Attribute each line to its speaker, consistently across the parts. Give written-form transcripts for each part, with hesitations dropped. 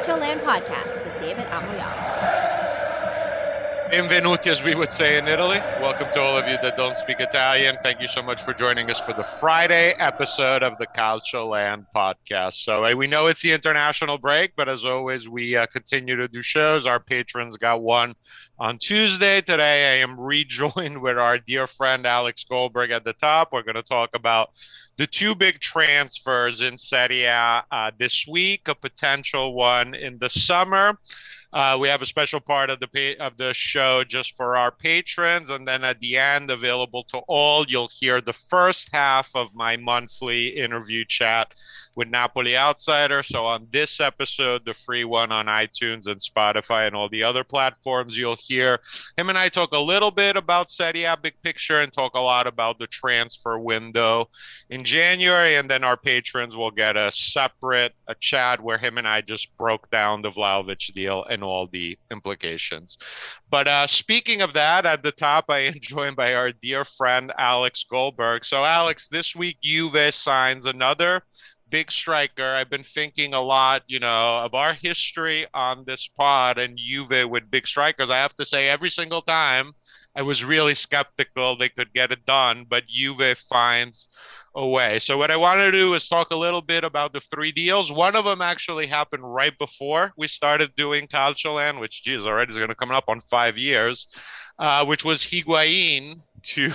Speaker 1: Calcio Land Podcast with David Amoyala.
Speaker 2: Benvenuti, as we would say in Italy. Welcome to all of you that don't speak Italian. Thank you so much for joining us for the Friday episode of the Calcio Land Podcast. So we know it's the international break, but as always, we continue to do shows. Our patrons got one on Tuesday. Today, I am rejoined with our dear friend Alex Goldberg at the top. We're going to talk about the two big transfers in Serie A this week, a potential one in the summer. We have a special part of the show just for our patrons, and then at the end, available to all, you'll hear the first half of my monthly interview chat with Napoli Outsider. So on this episode, the free one on iTunes and Spotify and all the other platforms, you'll hear him and I talk a little bit about Serie A big picture and talk a lot about the transfer window in January, and then our patrons will get a chat where him and I just broke down the Vlahovic deal and all the implications. But speaking of that, at the top, I am joined by our dear friend Alex Goldberg. So Alex, this week Juve signs another big striker. I've been thinking a lot, of our history on this pod and Juve with big strikers. I have to say, every single time I was really skeptical they could get it done, but Juve finds a way. So what I want to do is talk a little bit about the three deals. One of them actually happened right before we started doing Calcioland, which, already is going to come up on 5 years, which was Higuain to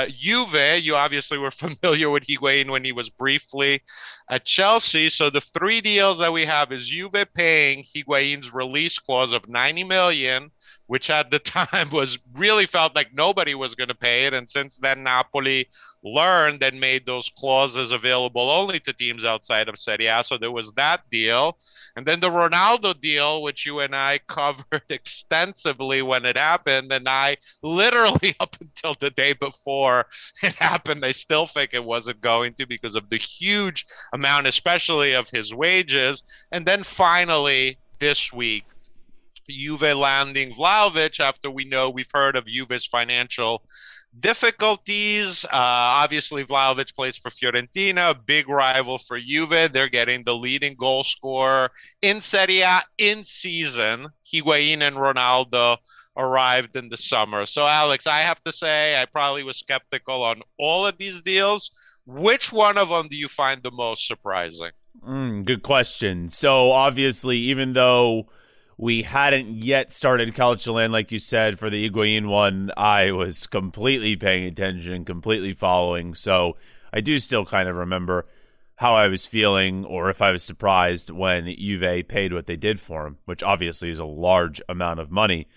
Speaker 2: Juve. You obviously were familiar with Higuain when he was briefly at Chelsea. So the three deals that we have is Juve paying Higuain's release clause of 90 million, which at the time really felt like nobody was going to pay it. And since then, Napoli learned and made those clauses available only to teams outside of Serie A. So there was that deal. And then the Ronaldo deal, which you and I covered extensively when it happened. And I literally, up until the day before it happened, I still think it wasn't going to because of the huge amount, especially of his wages. And then finally, this week, Juve landing Vlahovic after we've heard of Juve's financial difficulties. Obviously, Vlahovic plays for Fiorentina, a big rival for Juve. They're getting the leading goal scorer in Serie A in season. Higuain and Ronaldo arrived in the summer. So, Alex, I have to say I probably was skeptical on all of these deals. Which one of them do you find the most surprising?
Speaker 3: Good question. So, obviously, even though we hadn't yet started Calcioland, like you said, for the Higuain one, I was completely paying attention, completely following. So I do still kind of remember how I was feeling or if I was surprised when Juve paid what they did for him, which obviously is a large amount of money.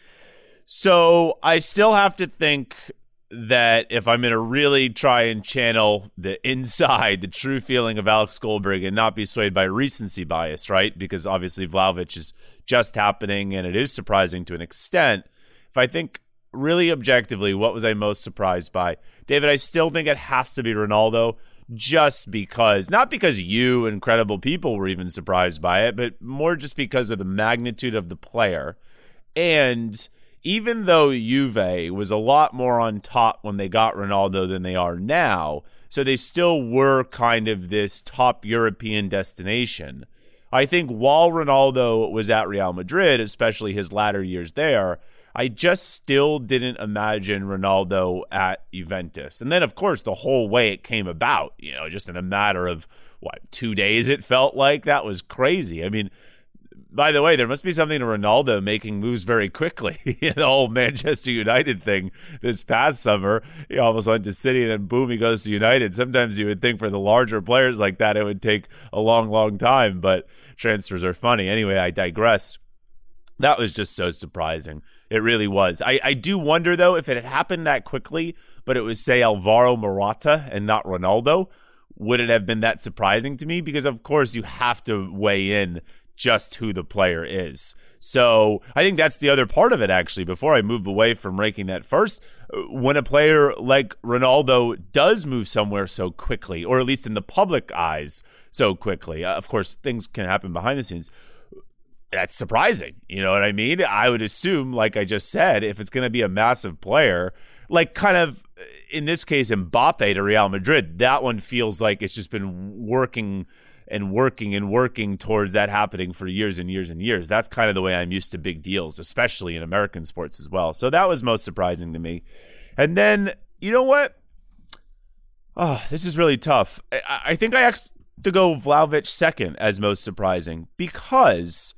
Speaker 3: So I still have to think that if I'm going to really try and channel the true feeling of Alex Goldberg and not be swayed by recency bias, right? Because obviously Vlahovic is just happening and it is surprising to an extent. If I think really objectively, what was I most surprised by? David, I still think it has to be Ronaldo, just because, not because you incredible people were even surprised by it, but more just because of the magnitude of the player. And even though Juve was a lot more on top when they got Ronaldo than they are now, so they still were kind of this top European destination, I think while Ronaldo was at Real Madrid, especially his latter years there, I just still didn't imagine Ronaldo at Juventus. And then, of course, the whole way it came about, just in a matter of, 2 days it felt like? That was crazy. I mean, by the way, there must be something to Ronaldo making moves very quickly. The whole Manchester United thing this past summer, he almost went to City and then boom, he goes to United. Sometimes you would think for the larger players like that, it would take a long, long time, but transfers are funny. Anyway, I digress. That was just so surprising. It really was. I do wonder, though, if it had happened that quickly, but it was, say, Alvaro Morata and not Ronaldo, would it have been that surprising to me? Because, of course, you have to weigh in just who the player is. So I think that's the other part of it, actually, before I move away from ranking that first. When a player like Ronaldo does move somewhere so quickly, or at least in the public eyes so quickly, of course, things can happen behind the scenes. That's surprising. You know what I mean? I would assume, like I just said, if it's going to be a massive player, like kind of, in this case, Mbappe to Real Madrid, that one feels like it's just been working and working towards that happening for years and years and years. That's kind of the way I'm used to big deals, especially in American sports as well. So that was most surprising to me. And then, you know what? Oh, this is really tough. I think I have to go Vlahovic second as most surprising, because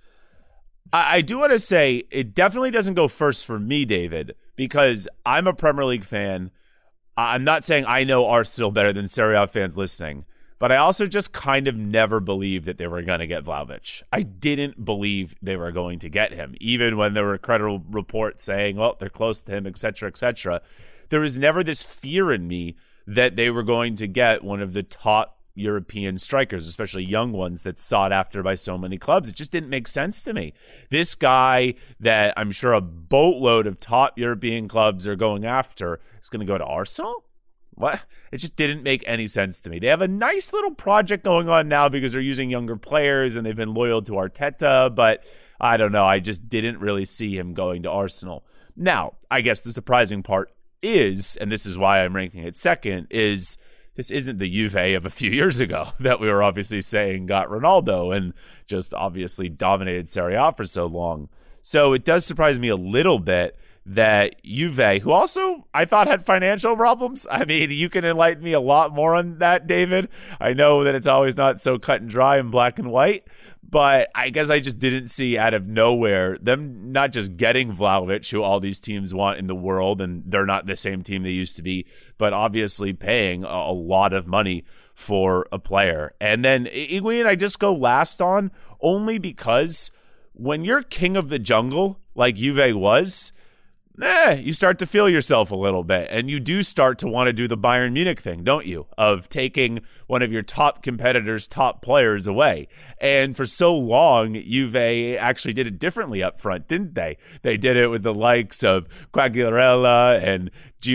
Speaker 3: I do want to say it definitely doesn't go first for me, David, because I'm a Premier League fan. I'm not saying I know Arsenal better than Serie A fans listening, but I also just kind of never believed that they were going to get Vlahovic. I didn't believe they were going to get him, even when there were credible reports saying, well, they're close to him, et cetera, et cetera. There was never this fear in me that they were going to get one of the top European strikers, especially young ones that's sought after by so many clubs. It just didn't make sense to me. This guy that I'm sure a boatload of top European clubs are going after is going to go to Arsenal? What? It just didn't make any sense to me. They have a nice little project going on now because they're using younger players and they've been loyal to Arteta, but I don't know. I just didn't really see him going to Arsenal. Now, I guess the surprising part is, and this is why I'm ranking it second, is this isn't the Juve of a few years ago that we were obviously saying got Ronaldo and just obviously dominated Serie A for so long. So it does surprise me a little bit that Juve, who also I thought had financial problems. I mean, you can enlighten me a lot more on that, David. I know that it's always not so cut and dry and black and white, but I guess I just didn't see out of nowhere them not just getting Vlahovic, who all these teams want in the world, and they're not the same team they used to be, but obviously paying a lot of money for a player. And then Higuain, I just go last on only because when you're king of the jungle, like Juve was, you start to feel yourself a little bit, and you do start to want to do the Bayern Munich thing, don't you? Of taking one of your top competitors' top players away. And for so long, Juve actually did it differently up front, didn't they? They did it with the likes of Quagliarella and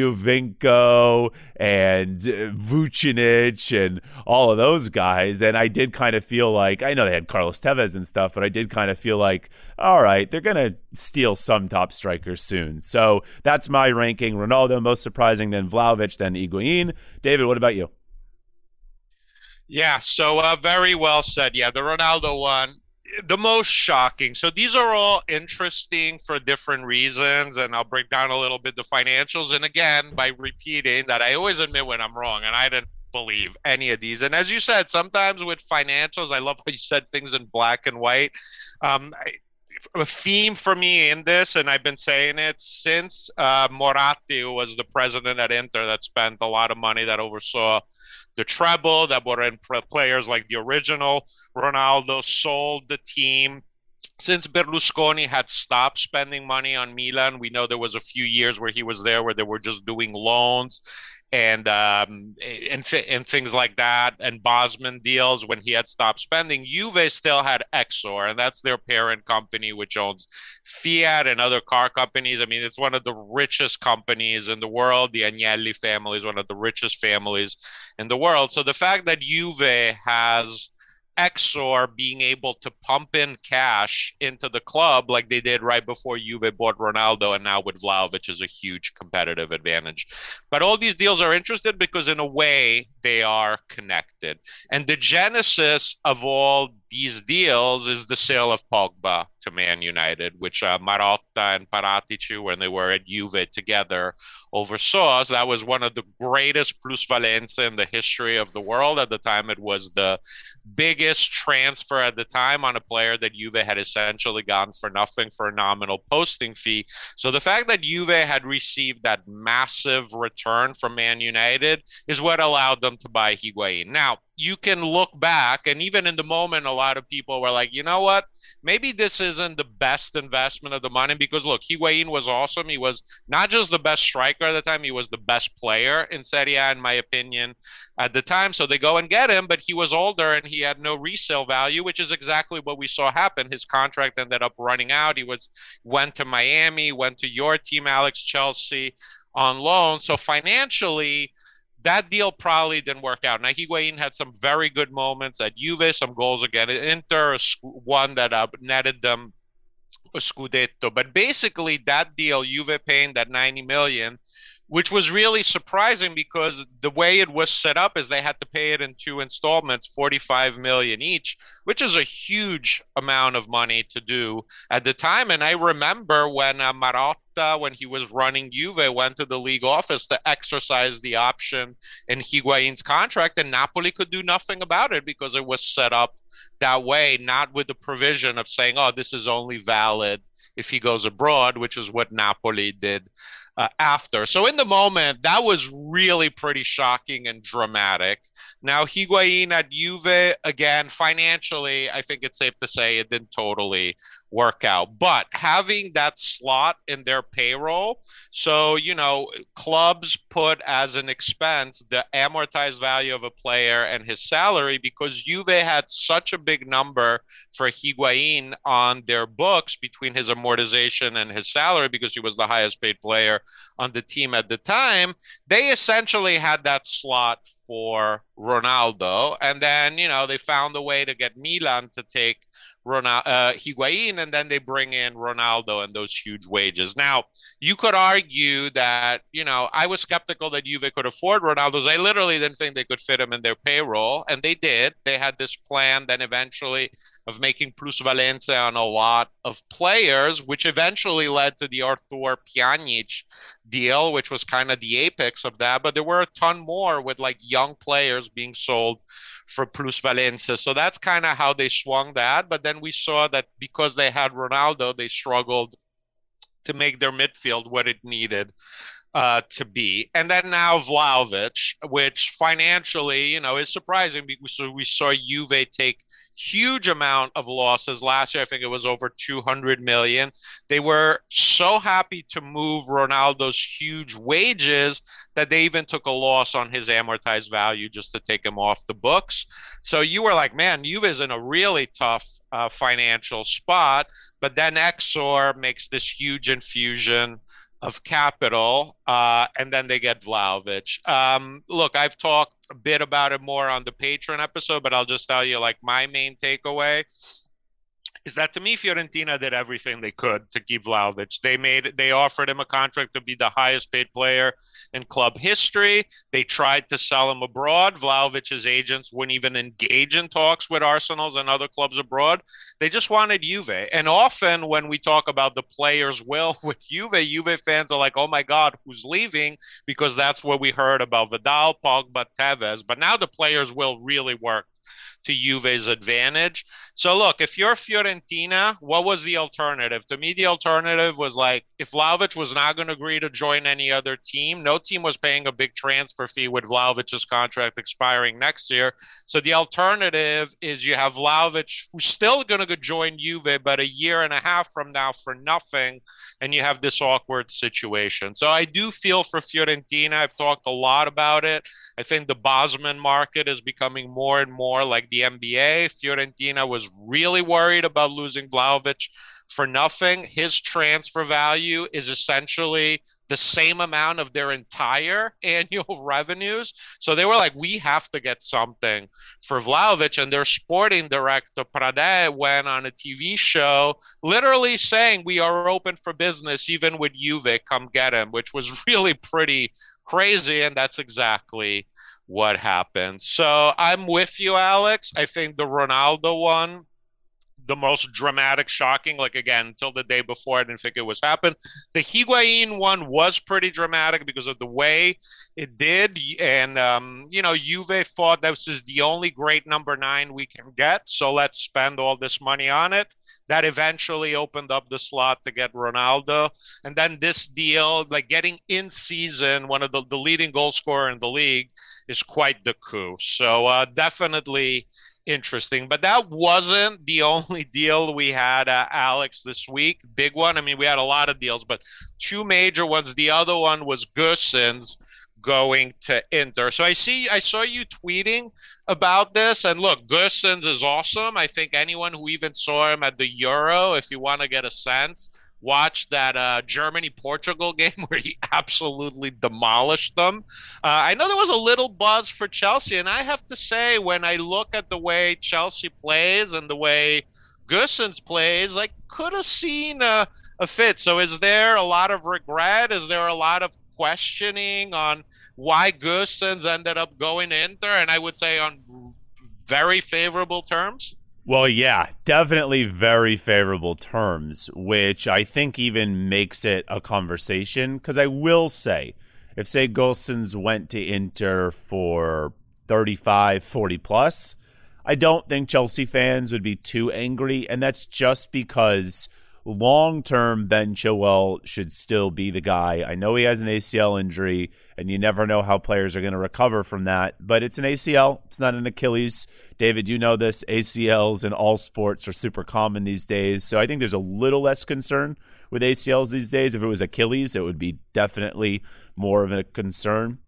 Speaker 3: Giovinco and Vucinic and all of those guys. And I did kind of feel like, I know they had Carlos Tevez and stuff, but I did kind of feel like, all right, they're going to steal some top strikers soon. So that's my ranking. Ronaldo, most surprising, then Vlahovic, then Higuain. David, what about you?
Speaker 2: Yeah, so very well said. Yeah, the Ronaldo one, the most shocking. So these are all interesting for different reasons, and I'll break down a little bit the financials. And again, by repeating that, I always admit when I'm wrong, and I didn't believe any of these. And as you said, sometimes with financials, I love how you said things in black and white. A theme for me in this, and I've been saying it since Moratti, who was the president at Inter that spent a lot of money, that oversaw the treble, that brought in players like the original Ronaldo, sold the team. Since Berlusconi had stopped spending money on Milan, we know there was a few years where he was there where they were just doing loans and things like that, and Bosman deals when he had stopped spending. Juve still had Exor, and that's their parent company, which owns Fiat and other car companies. I mean, it's one of the richest companies in the world. The Agnelli family is one of the richest families in the world. So the fact that Juve has Exor being able to pump in cash into the club like they did right before Juve bought Ronaldo and now with Vlahovic is a huge competitive advantage. But all these deals are interesting because in a way they are connected. And the genesis of all these deals is the sale of Pogba to Man United, which Marotta and Paratici, when they were at Juve together, oversaw. So that was one of the greatest plusvalenza in the history of the world. At the time, it was the biggest transfer at the time on a player that Juve had essentially gotten for nothing for a nominal posting fee. So the fact that Juve had received that massive return from Man United is what allowed them to buy Higuain. Now, you can look back, and even in the moment, a lot of people were like, you know what? Maybe this isn't the best investment of the money because, look, Higuain was awesome. He was not just the best striker at the time, he was the best player in Serie A, in my opinion, at the time. So they go and get him, but he was older and he had no resale value, which is exactly what we saw happen. His contract ended up running out. He went to Miami, went to your team, Alex, Chelsea, on loan. So financially, that deal probably didn't work out. Now, Higuain had some very good moments at Juve, some goals again at Inter, one that netted them a Scudetto. But basically, that deal, Juve paying that 90 million, which was really surprising because the way it was set up is they had to pay it in two installments, 45 million each, which is a huge amount of money to do at the time. And I remember when Marotta, when he was running Juve, went to the league office to exercise the option in Higuain's contract, and Napoli could do nothing about it because it was set up that way, not with the provision of saying, oh, this is only valid if he goes abroad, which is what Napoli did after. So in the moment, that was really pretty shocking and dramatic. Now, Higuain at Juve, again, financially, I think it's safe to say it didn't totally work out. But having that slot in their payroll, so, clubs put as an expense the amortized value of a player and his salary because Juve had such a big number for Higuain on their books between his amortization and his salary because he was the highest paid player on the team at the time. They essentially had that slot for Ronaldo. And then, they found a way to get Milan to take Higuain, and then they bring in Ronaldo and those huge wages. Now, you could argue that, I was skeptical that Juve could afford Ronaldo's. I literally didn't think they could fit him in their payroll, and they did. They had this plan then eventually of making plusvalenza on a lot of players, which eventually led to the Arthur Pjanic deal, which was kind of the apex of that. But there were a ton more with like young players being sold for plusvalenza. So that's kind of how they swung that. But then we saw that because they had Ronaldo, they struggled to make their midfield what it needed to be. And then now Vlahovic, which financially, is surprising because we saw Juve take huge amount of losses last year. I think it was over 200 million. They were so happy to move Ronaldo's huge wages that they even took a loss on his amortized value just to take him off the books. So you were like, man, Juve is in a really tough financial spot. But then Exor makes this huge infusion of capital, and then they get Vlahovic. Look, I've talked a bit about it more on the Patreon episode, but I'll just tell you, like, my main takeaway is that to me, Fiorentina did everything they could to keep Vlahovic. They offered him a contract to be the highest paid player in club history. They tried to sell him abroad. Vlahovic's agents wouldn't even engage in talks with Arsenal's and other clubs abroad. They just wanted Juve. And often when we talk about the player's will with Juve fans are like, oh my God, who's leaving? Because that's what we heard about Vidal, Pogba, Tevez. But now the player's will really worked to Juve's advantage. So look, if you're Fiorentina, what was the alternative? To me, the alternative was like, if Vlahovic was not going to agree to join any other team, no team was paying a big transfer fee with Vlahovic's contract expiring next year. So the alternative is you have Vlahovic, who's still going to join Juve, but a year and a half from now for nothing, and you have this awkward situation. So I do feel for Fiorentina. I've talked a lot about it. I think the Bosman market is becoming more and more like the NBA. Fiorentina was really worried about losing Vlahovic for nothing. His transfer value is essentially the same amount of their entire annual revenues. So they were like, we have to get something for Vlahovic. And their sporting director, Prade, went on a TV show literally saying, we are open for business, even with Juve, come get him, which was really pretty crazy. And that's exactly what happened. So I'm with you, Alex. I think the Ronaldo one, the most dramatic, shocking, like again, until the day before, I didn't think it was happened. The Higuain one was pretty dramatic because of the way it did. And, Juve thought this is the only great number 9 we can get. So let's spend all this money on it. That eventually opened up the slot to get Ronaldo. And then this deal, like getting in season, one of the leading goal scorer in the league, is quite the coup. So definitely interesting. But that wasn't the only deal we had, Alex, this week. Big one. I mean, we had a lot of deals, but 2 major ones. The other one was Gosens going to Inter. So I saw you tweeting about this, and look, Gosens is awesome. I think anyone who even saw him at the Euro, if you want to get a sense, watch that Germany-Portugal game where he absolutely demolished them. I know there was a little buzz for Chelsea, and I have to say, when I look at the way Chelsea plays and the way Gosens plays, I could have seen a fit. So is there a lot of regret? Is there a lot of questioning on why Gosens ended up going Inter, and I would say on very favorable terms?
Speaker 3: Well, yeah, definitely very favorable terms, which I think even makes it a conversation. Because I will say, if, say, Gosens went to Inter for 35, 40 plus, I don't think Chelsea fans would be too angry. And that's just because long-term Ben Chilwell should still be the guy. I know he has an ACL injury, and you never know how players are going to recover from that. But it's an ACL. It's not an Achilles. David, you know this. ACLs in all sports are super common these days. So I think there's a little less concern with ACLs these days. If it was Achilles, it would be definitely more of a concern.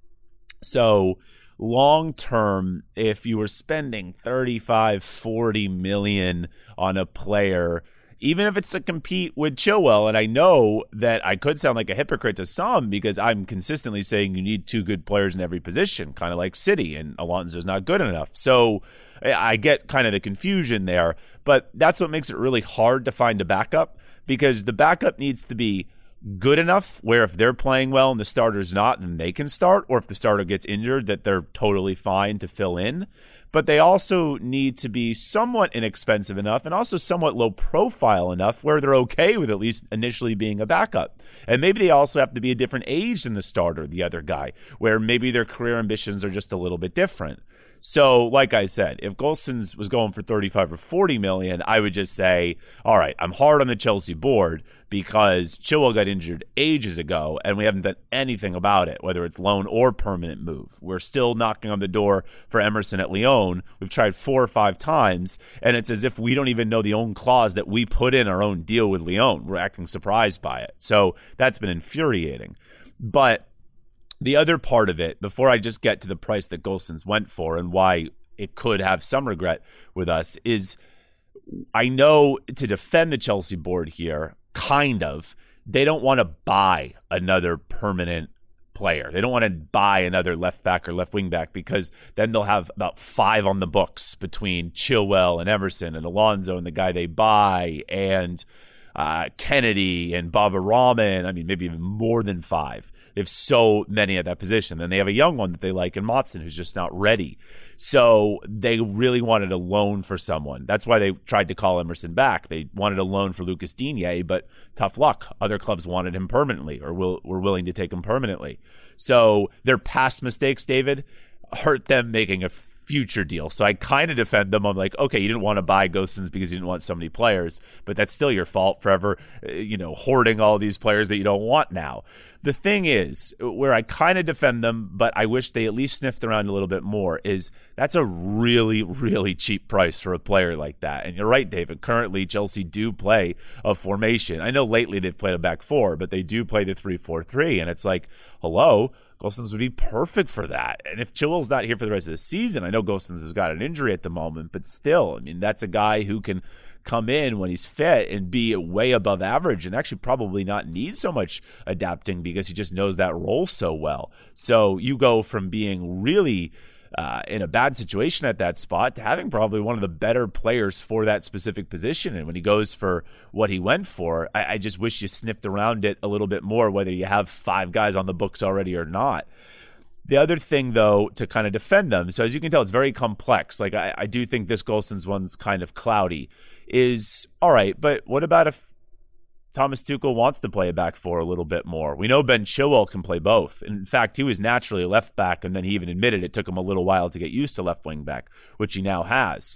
Speaker 3: So long-term, if you were spending 35, 40 million on a player, even if it's to compete with Chilwell, and I know that I could sound like a hypocrite to some because I'm consistently saying you need two good players in every position, kind of like City, and Alonso's not good enough. So I get kind of the confusion there, but that's what makes it really hard to find a backup, because the backup needs to be good enough where if they're playing well and the starter's not, then they can start, or if the starter gets injured, that they're totally fine to fill in. But they also need to be somewhat inexpensive enough and also somewhat low profile enough where they're okay with at least initially being a backup. And maybe they also have to be a different age than the starter, the other guy, where maybe their career ambitions are just a little bit different. So, like I said, if Gosens was going for 35 or 40 million, I would just say, all right, I'm hard on the Chelsea board because Chilwell got injured ages ago and we haven't done anything about it, whether it's loan or permanent move. We're still knocking on the door for Emerson at Lyon. We've tried 4 or 5 times, and it's as if we don't even know the own clause that we put in our own deal with Lyon. We're acting surprised by it. So that's been infuriating. But the other part of it, before I just get to the price that Gosens went for and why it could have some regret with us, is I know to defend the Chelsea board here, kind of, they don't want to buy another permanent player. They don't want to buy another left back or left wing back, because then they'll have about 5 on the books between Chilwell and Emerson and Alonso and the guy they buy and Kennedy and Baba Rahman. I mean, maybe even more than 5. They have so many at that position. Then they have a young one that they like in Motson who's just not ready. So they really wanted a loan for someone. That's why they tried to call Emerson back. They wanted a loan for Lucas Digne, but tough luck. Other clubs wanted him permanently or were willing to take him permanently. So their past mistakes, David, hurt them making a future deal. So I kind of defend them. I'm like, okay, you didn't want to buy Gosens because you didn't want so many players, but that's still your fault forever, hoarding all these players that you don't want now. The thing is, where I kind of defend them, but I wish they at least sniffed around a little bit more, is that's a really, really cheap price for a player like that. And you're right, David. Currently, Chelsea do play a formation. I know lately they've played a back 4, but they do play the 3-4-3. And it's like, hello, Gosens would be perfect for that. And if Chilwell's not here for the rest of the season, I know Gosens has got an injury at the moment, but still, I mean, that's a guy who can come in when he's fit and be way above average and actually probably not need so much adapting because he just knows that role so well. So you go from being really in a bad situation at that spot to having probably one of the better players for that specific position. And when he goes for what he went for, I just wish you sniffed around it a little bit more, whether you have 5 guys on the books already or not. The other thing, though, to kind of defend them, so as you can tell, it's very complex. Like, I do think this Gosens one's kind of cloudy, is, all right, but what about if Thomas Tuchel wants to play a back 4 a little bit more? We know Ben Chilwell can play both. In fact, he was naturally a left back, and then he even admitted it took him a little while to get used to left wing back, which he now has.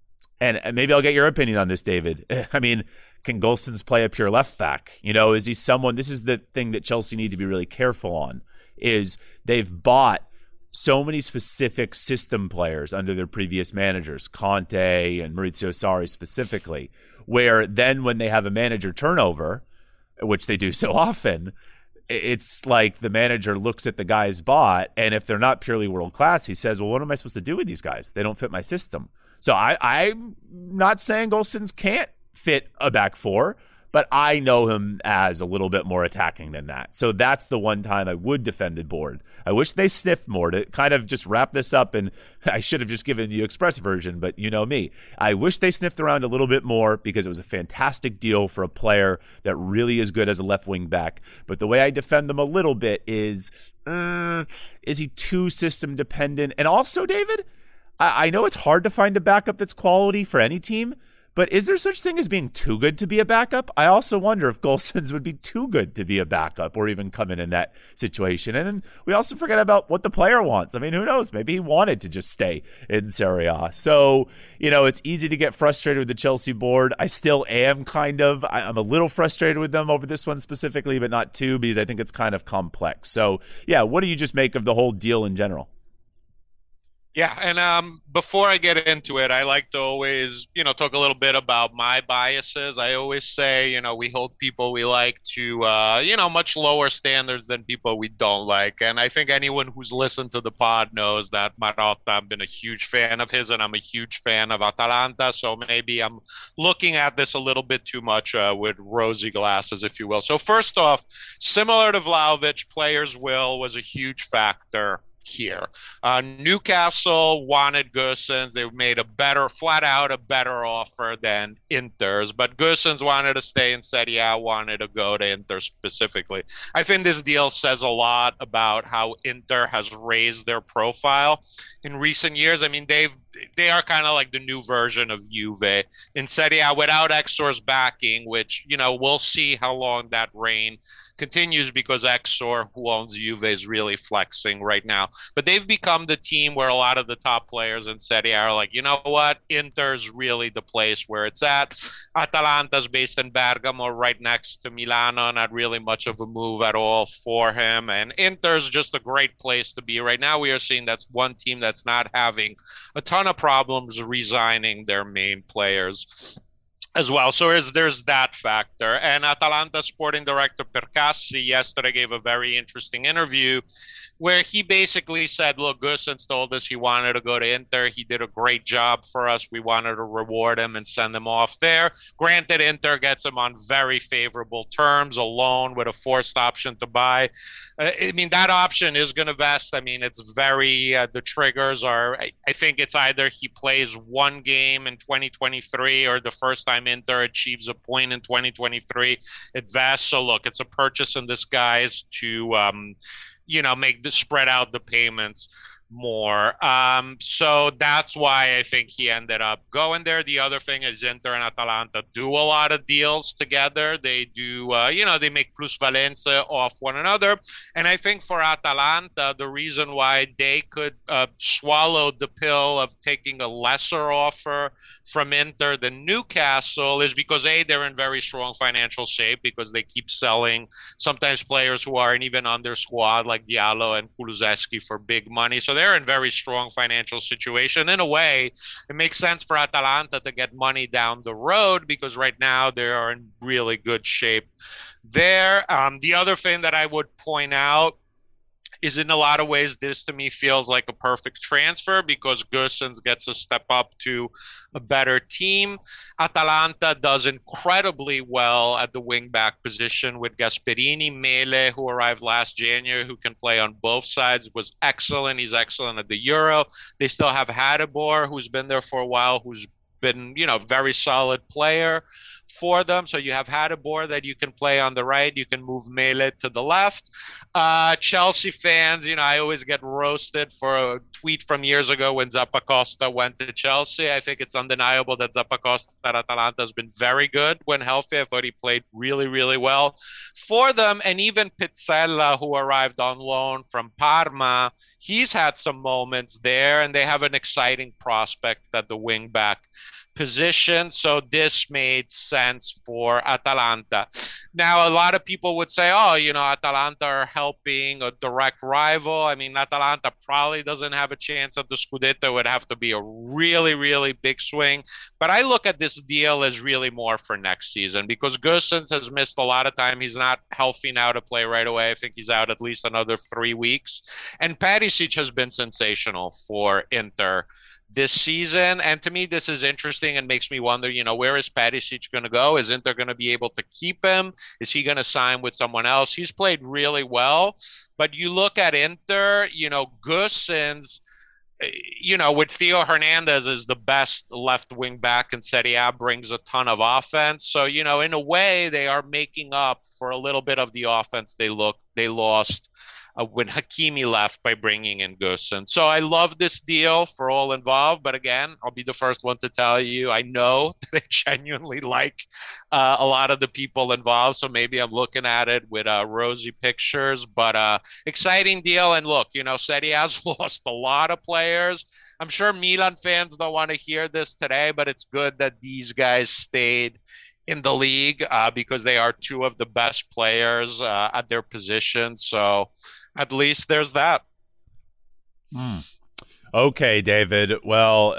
Speaker 3: And maybe I'll get your opinion on this, David. I mean, can Gosens play a pure left back? Is he someone, this is the thing that Chelsea need to be really careful on, is they've bought so many specific system players under their previous managers, Conte and Maurizio Sarri specifically, where then when they have a manager turnover, which they do so often, it's like the manager looks at the guys bought, and if they're not purely world class, he says, well, what am I supposed to do with these guys? They don't fit my system. So I'm not saying Gosens can't fit a back 4, but I know him as a little bit more attacking than that. So that's the one time I would defend the board. I wish they sniffed more to kind of just wrap this up, and I should have just given the express version, but you know me. I wish they sniffed around a little bit more because it was a fantastic deal for a player that really is good as a left wing back. But the way I defend them a little bit is he too system dependent? And also, David, I know it's hard to find a backup that's quality for any team, but is there such thing as being too good to be a backup? I also wonder if Gosens would be too good to be a backup or even come in that situation. And then we also forget about what the player wants. I mean, who knows? Maybe he wanted to just stay in Serie A. So, it's easy to get frustrated with the Chelsea board. I still am I'm a little frustrated with them over this one specifically, but not too, because I think it's kind of complex. So, yeah, what do you just make of the whole deal in general?
Speaker 2: Yeah, and before I get into it, I like to always, talk a little bit about my biases. I always say, we hold people we like to, much lower standards than people we don't like. And I think anyone who's listened to the pod knows that Marotta, I've been a huge fan of his, and I'm a huge fan of Atalanta. So maybe I'm looking at this a little bit too much with rosy glasses, if you will. So first off, similar to Vlahovic, players' will was a huge factor here. Newcastle wanted Gosens. They made a better offer than Inter's, but Gosens wanted to stay in Serie A, wanted to go to Inter specifically. I think this deal says a lot about how Inter has raised their profile in recent years. I mean, they are kind of like the new version of Juve in Serie A without Exor's backing, which, we'll see how long that reign continues, because Exor, who owns Juve, is really flexing right now. But they've become the team where a lot of the top players in Serie A are like, you know what, Inter's really the place where it's at. Atalanta's based in Bergamo, right next to Milano, not really much of a move at all for him. And Inter's just a great place to be right now. We are seeing that's one team that's not having a ton of problems resigning their main players as well. So there's that factor. And Atalanta sporting director Percassi yesterday gave a very interesting interview where he basically said, look, Gosens told us he wanted to go to Inter. He did a great job for us. We wanted to reward him and send him off there. Granted, Inter gets him on very favorable terms, a loan with a forced option to buy. That option is going to vest. It's very, the triggers are, I think it's either he plays one game in 2023 or the first time Inter achieves a point in 2023, it vests. So look, it's a purchase in disguise to, spread out the payments more. So that's why I think he ended up going there. The other thing is Inter and Atalanta do a lot of deals together. They do, they make plusvalenza off one another. And I think for Atalanta, the reason why they could swallow the pill of taking a lesser offer from Inter than Newcastle is because they're in very strong financial shape, because they keep selling sometimes players who aren't even on their squad, like Diallo and Kulusevski, for big money. So they're in very strong financial situation. In a way, it makes sense for Atalanta to get money down the road, because right now they are in really good shape there. The other thing that I would point out is, in a lot of ways, this to me feels like a perfect transfer, because Gosens gets a step up to a better team. Atalanta does incredibly well at the wing-back position with Gasperini. Mele, who arrived last January, who can play on both sides, was excellent. He's excellent at the Euro. They still have Hadibor, who's been there for a while, who's been, very solid player for them. So you have Hadibor that you can play on the right. You can move Mele to the left. Chelsea fans, I always get roasted for a tweet from years ago when Zappacosta went to Chelsea. I think it's undeniable that Zappacosta at Atalanta has been very good when healthy. I thought he played really, really well for them. And even Pizzella, who arrived on loan from Parma, he's had some moments there, and they have an exciting prospect at the wing back position. So this made sense for Atalanta. Now, a lot of people would say, Atalanta are helping a direct rival. Atalanta probably doesn't have a chance at the Scudetto. It would have to be a really, really big swing. But I look at this deal as really more for next season, because Gosens has missed a lot of time. He's not healthy now to play right away. I think he's out at least another 3 weeks. And Perisic has been sensational for Inter this season. And to me, this is interesting and makes me wonder, where is Perisic going to go? Is Inter going to be able to keep him? Is he going to sign with someone else? He's played really well. But you look at Inter, Gosens, with Theo Hernandez is the best left wing back in Serie A, brings a ton of offense. So, in a way, they are making up for a little bit of the offense they lost when Hakimi left by bringing in Gosens. So I love this deal for all involved. But again, I'll be the first one to tell you, I know they genuinely like a lot of the people involved. So maybe I'm looking at it with rosy pictures, but exciting deal. And look, Serie A's lost a lot of players. I'm sure Milan fans don't want to hear this today, but it's good that these guys stayed in the league because they are two of the best players at their position. So at least there's that.
Speaker 3: Okay, David. Well,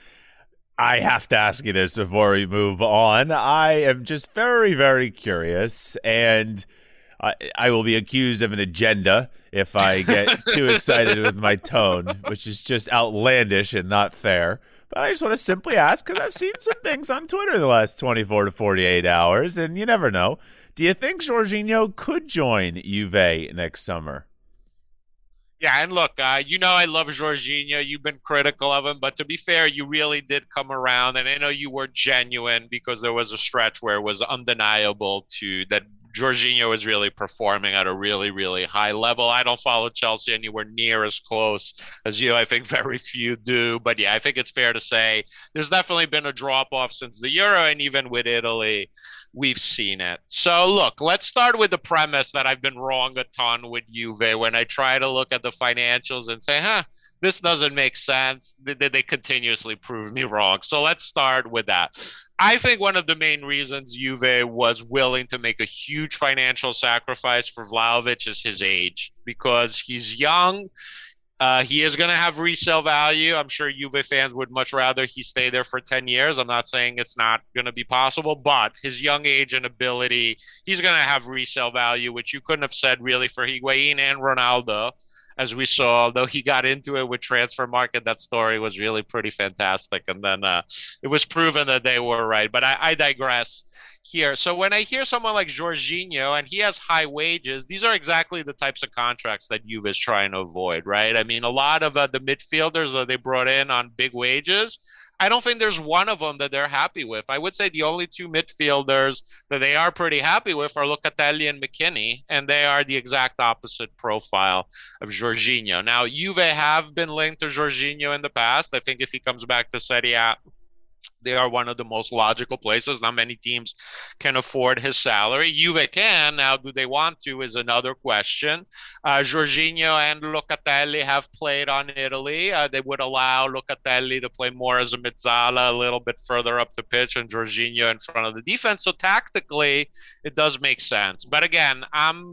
Speaker 3: I have to ask you this before we move on. I am just very, very curious, and I will be accused of an agenda if I get too excited with my tone, which is just outlandish and not fair. But I just want to simply ask, because I've seen some things on Twitter the last 24 to 48 hours, and you never know. Do you think Jorginho could join Juve next summer?
Speaker 2: Yeah, and look, I love Jorginho. You've been critical of him, but to be fair, you really did come around, and I know you were genuine because there was a stretch where it was undeniable that Jorginho is really performing at a really, really high level. I don't follow Chelsea anywhere near as close as you. I think very few do. But yeah, I think it's fair to say there's definitely been a drop-off since the Euro, and even with Italy, we've seen it. So look, let's start with the premise that I've been wrong a ton with Juve when I try to look at the financials and say, this doesn't make sense. They continuously prove me wrong. So let's start with that. I think one of the main reasons Juve was willing to make a huge financial sacrifice for Vlahovic is his age, because he's young. He is going to have resale value. I'm sure Juve fans would much rather he stay there for 10 years. I'm not saying it's not going to be possible, but his young age and ability, he's going to have resale value, which you couldn't have said really for Higuain and Ronaldo, as we saw. Although he got into it with Transfer Market, that story was really pretty fantastic. And then it was proven that they were right. But I digress here. So when I hear someone like Jorginho and he has high wages, these are exactly the types of contracts that Juve is trying to avoid, right? I mean, a lot of the midfielders that they brought in on big wages, I don't think there's one of them that they're happy with. I would say the only two midfielders that they are pretty happy with are Locatelli and McKennie, and they are the exact opposite profile of Jorginho. Now, Juve have been linked to Jorginho in the past. I think if he comes back to Serie A, they are one of the most logical places. Not many teams can afford his salary. Juve can. Now, do they want to is another question. Jorginho and Locatelli have played on Italy. They would allow Locatelli to play more as a mezzala, a little bit further up the pitch, and Jorginho in front of the defense. So tactically, it does make sense. But again,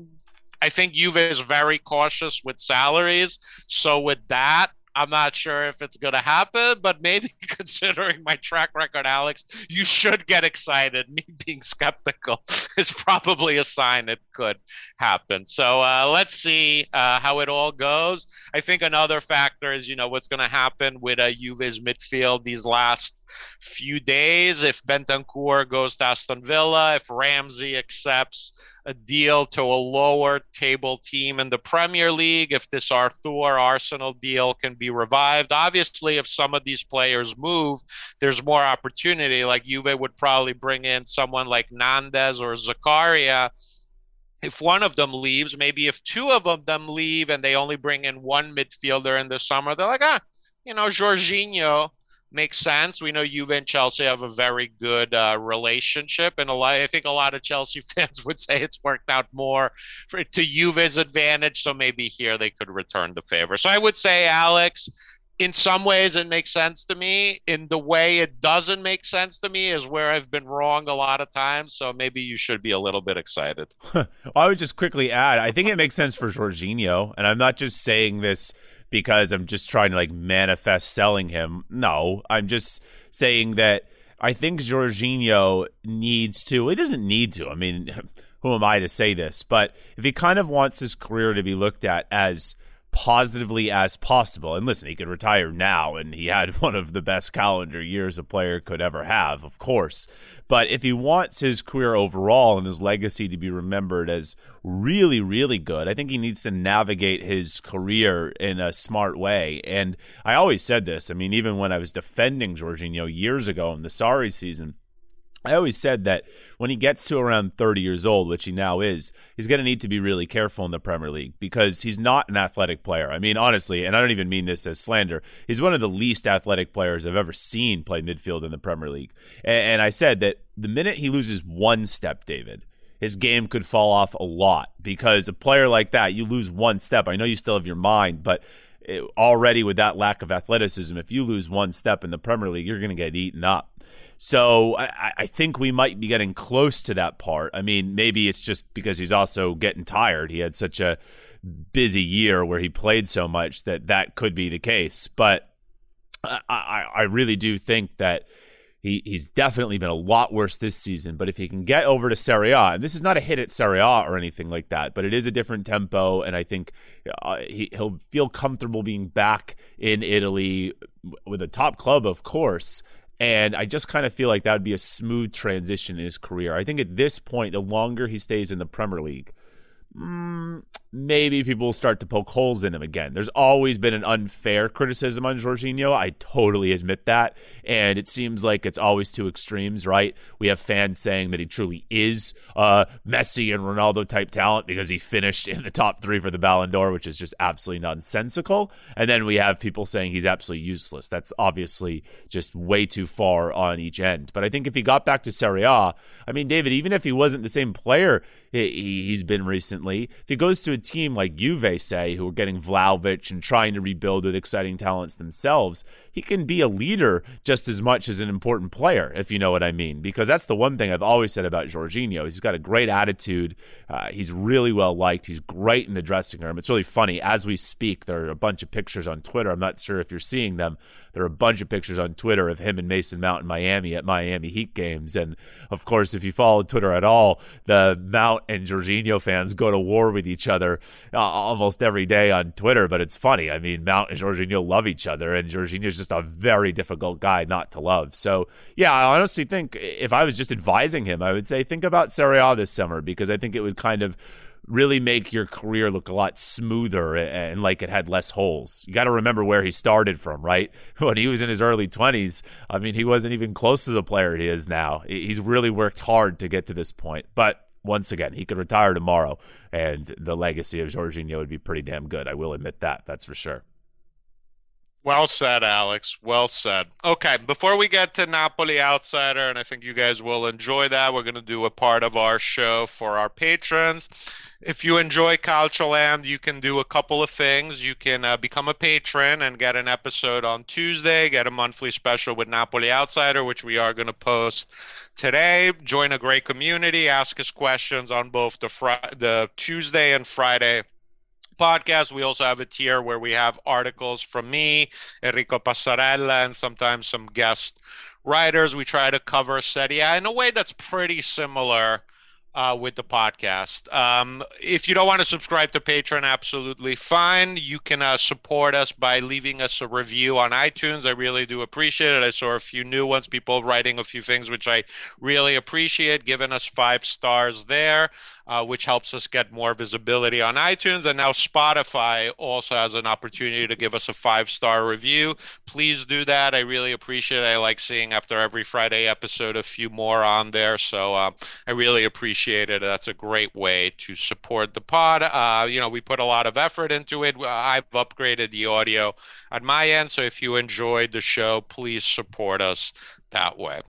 Speaker 2: I think Juve is very cautious with salaries. So with that, I'm not sure if it's going to happen, but maybe considering my track record, Alex, you should get excited. Me being skeptical is probably a sign it could happen. So let's see how it all goes. I think another factor is, what's going to happen with Juve's midfield these last few days. If Bentancur goes to Aston Villa, if Ramsey accepts a deal to a lower table team in the Premier League, if this Arthur Arsenal deal can be revived. Obviously, if some of these players move, there's more opportunity. Like Juve would probably bring in someone like Nandes or Zakaria. If one of them leaves, maybe if two of them leave and they only bring in one midfielder in the summer, they're like, Jorginho makes sense. We know Juve and Chelsea have a very good relationship, and I think a lot of Chelsea fans would say it's worked out more to Juve's advantage, so maybe here they could return the favor. So I would say, Alex, in some ways it makes sense to me. In the way it doesn't make sense to me is where I've been wrong a lot of times, so maybe you should be a little bit excited.
Speaker 3: Well, I would just quickly add, I think it makes sense for Jorginho, and I'm not just saying this because I'm just trying to manifest selling him. No, I'm just saying that I think Jorginho needs to. It doesn't need to. I mean, who am I to say this? But if he kind of wants his career to be looked at as positively as possible. And listen, he could retire now, and he had one of the best calendar years a player could ever have, of course. But if he wants his career overall and his legacy to be remembered as really, really good, I think he needs to navigate his career in a smart way. And I always said this. I mean, even when I was defending Jorginho years ago in the Sarri season, I always said that when he gets to around 30 years old, which he now is, he's going to need to be really careful in the Premier League because he's not an athletic player. I mean, honestly, and I don't even mean this as slander, he's one of the least athletic players I've ever seen play midfield in the Premier League. And I said that the minute he loses one step, David, his game could fall off a lot because a player like that, you lose one step. I know you still have your mind, but already with that lack of athleticism, if you lose one step in the Premier League, you're going to get eaten up. So I think we might be getting close to that part. I mean, maybe it's just because he's also getting tired. He had such a busy year where he played so much that could be the case. But I really do think that he's definitely been a lot worse this season. But if he can get over to Serie A, and this is not a hit at Serie A or anything like that, but it is a different tempo, and I think he'll feel comfortable being back in Italy with a top club, of course. And I just kind of feel like that would be a smooth transition in his career. I think at this point, the longer he stays in the Premier League, maybe people will start to poke holes in him again. There's always been an unfair criticism on Jorginho. I totally admit that. And it seems like it's always two extremes, right? We have fans saying that he truly is Messi and Ronaldo type talent because he finished in the top 3 for the Ballon d'Or, which is just absolutely nonsensical. And then we have people saying he's absolutely useless. That's obviously just way too far on each end. But I think if he got back to Serie A, I mean, David, even if he wasn't the same player he's been recently, if he goes to a team like Juve, say, who are getting Vlahovic and trying to rebuild with exciting talents themselves, he can be a leader just as much as an important player, if you know what I mean. Because that's the one thing I've always said about Jorginho. He's got a great attitude. He's really well liked. He's great in the dressing room. It's really funny. As we speak, there are a bunch of pictures on Twitter. I'm not sure if you're seeing them. There are a bunch of pictures on Twitter of him and Mason Mount in Miami at Miami Heat games. And, of course, if you follow Twitter at all, the Mount and Jorginho fans go to war with each other almost every day on Twitter. But it's funny. I mean, Mount and Jorginho love each other, and Jorginho's just a very difficult guy not to love. So, yeah, I honestly think if I was just advising him, I would say think about Serie A this summer because I think it would kind of really make your career look a lot smoother and like it had less holes. You got to remember where he started from, right? When he was in his early 20s, I mean, he wasn't even close to the player he is now. He's really worked hard to get to this point. But once again, he could retire tomorrow, and the legacy of Jorginho would be pretty damn good. I will admit that. That's for sure.
Speaker 2: Well said, Alex. Well said. Okay, before we get to Napoli Outsider, and I think you guys will enjoy that, we're going to do a part of our show for our patrons. If you enjoy Calcioland, you can do a couple of things. You can become a patron and get an episode on Tuesday, get a monthly special with Napoli Outsider, which we are going to post today. Join a great community, ask us questions on both the Tuesday and Friday podcast. We also have a tier where we have articles from me, Enrico Passarella, and sometimes some guest writers. We try to cover Serie A in a way that's pretty similar with the podcast. If you don't want to subscribe to Patreon, absolutely fine. You can support us by leaving us a review on iTunes. I really do appreciate it. I saw a few new ones, people writing a few things, which I really appreciate, giving us 5 stars there, which helps us get more visibility on iTunes. And now Spotify also has an opportunity to give us a 5-star review. Please do that. I really appreciate it. I like seeing after every Friday episode a few more on there. So I really appreciate it. That's a great way to support the pod. We put a lot of effort into it. I've upgraded the audio at my end. So if you enjoyed the show, please support us that way.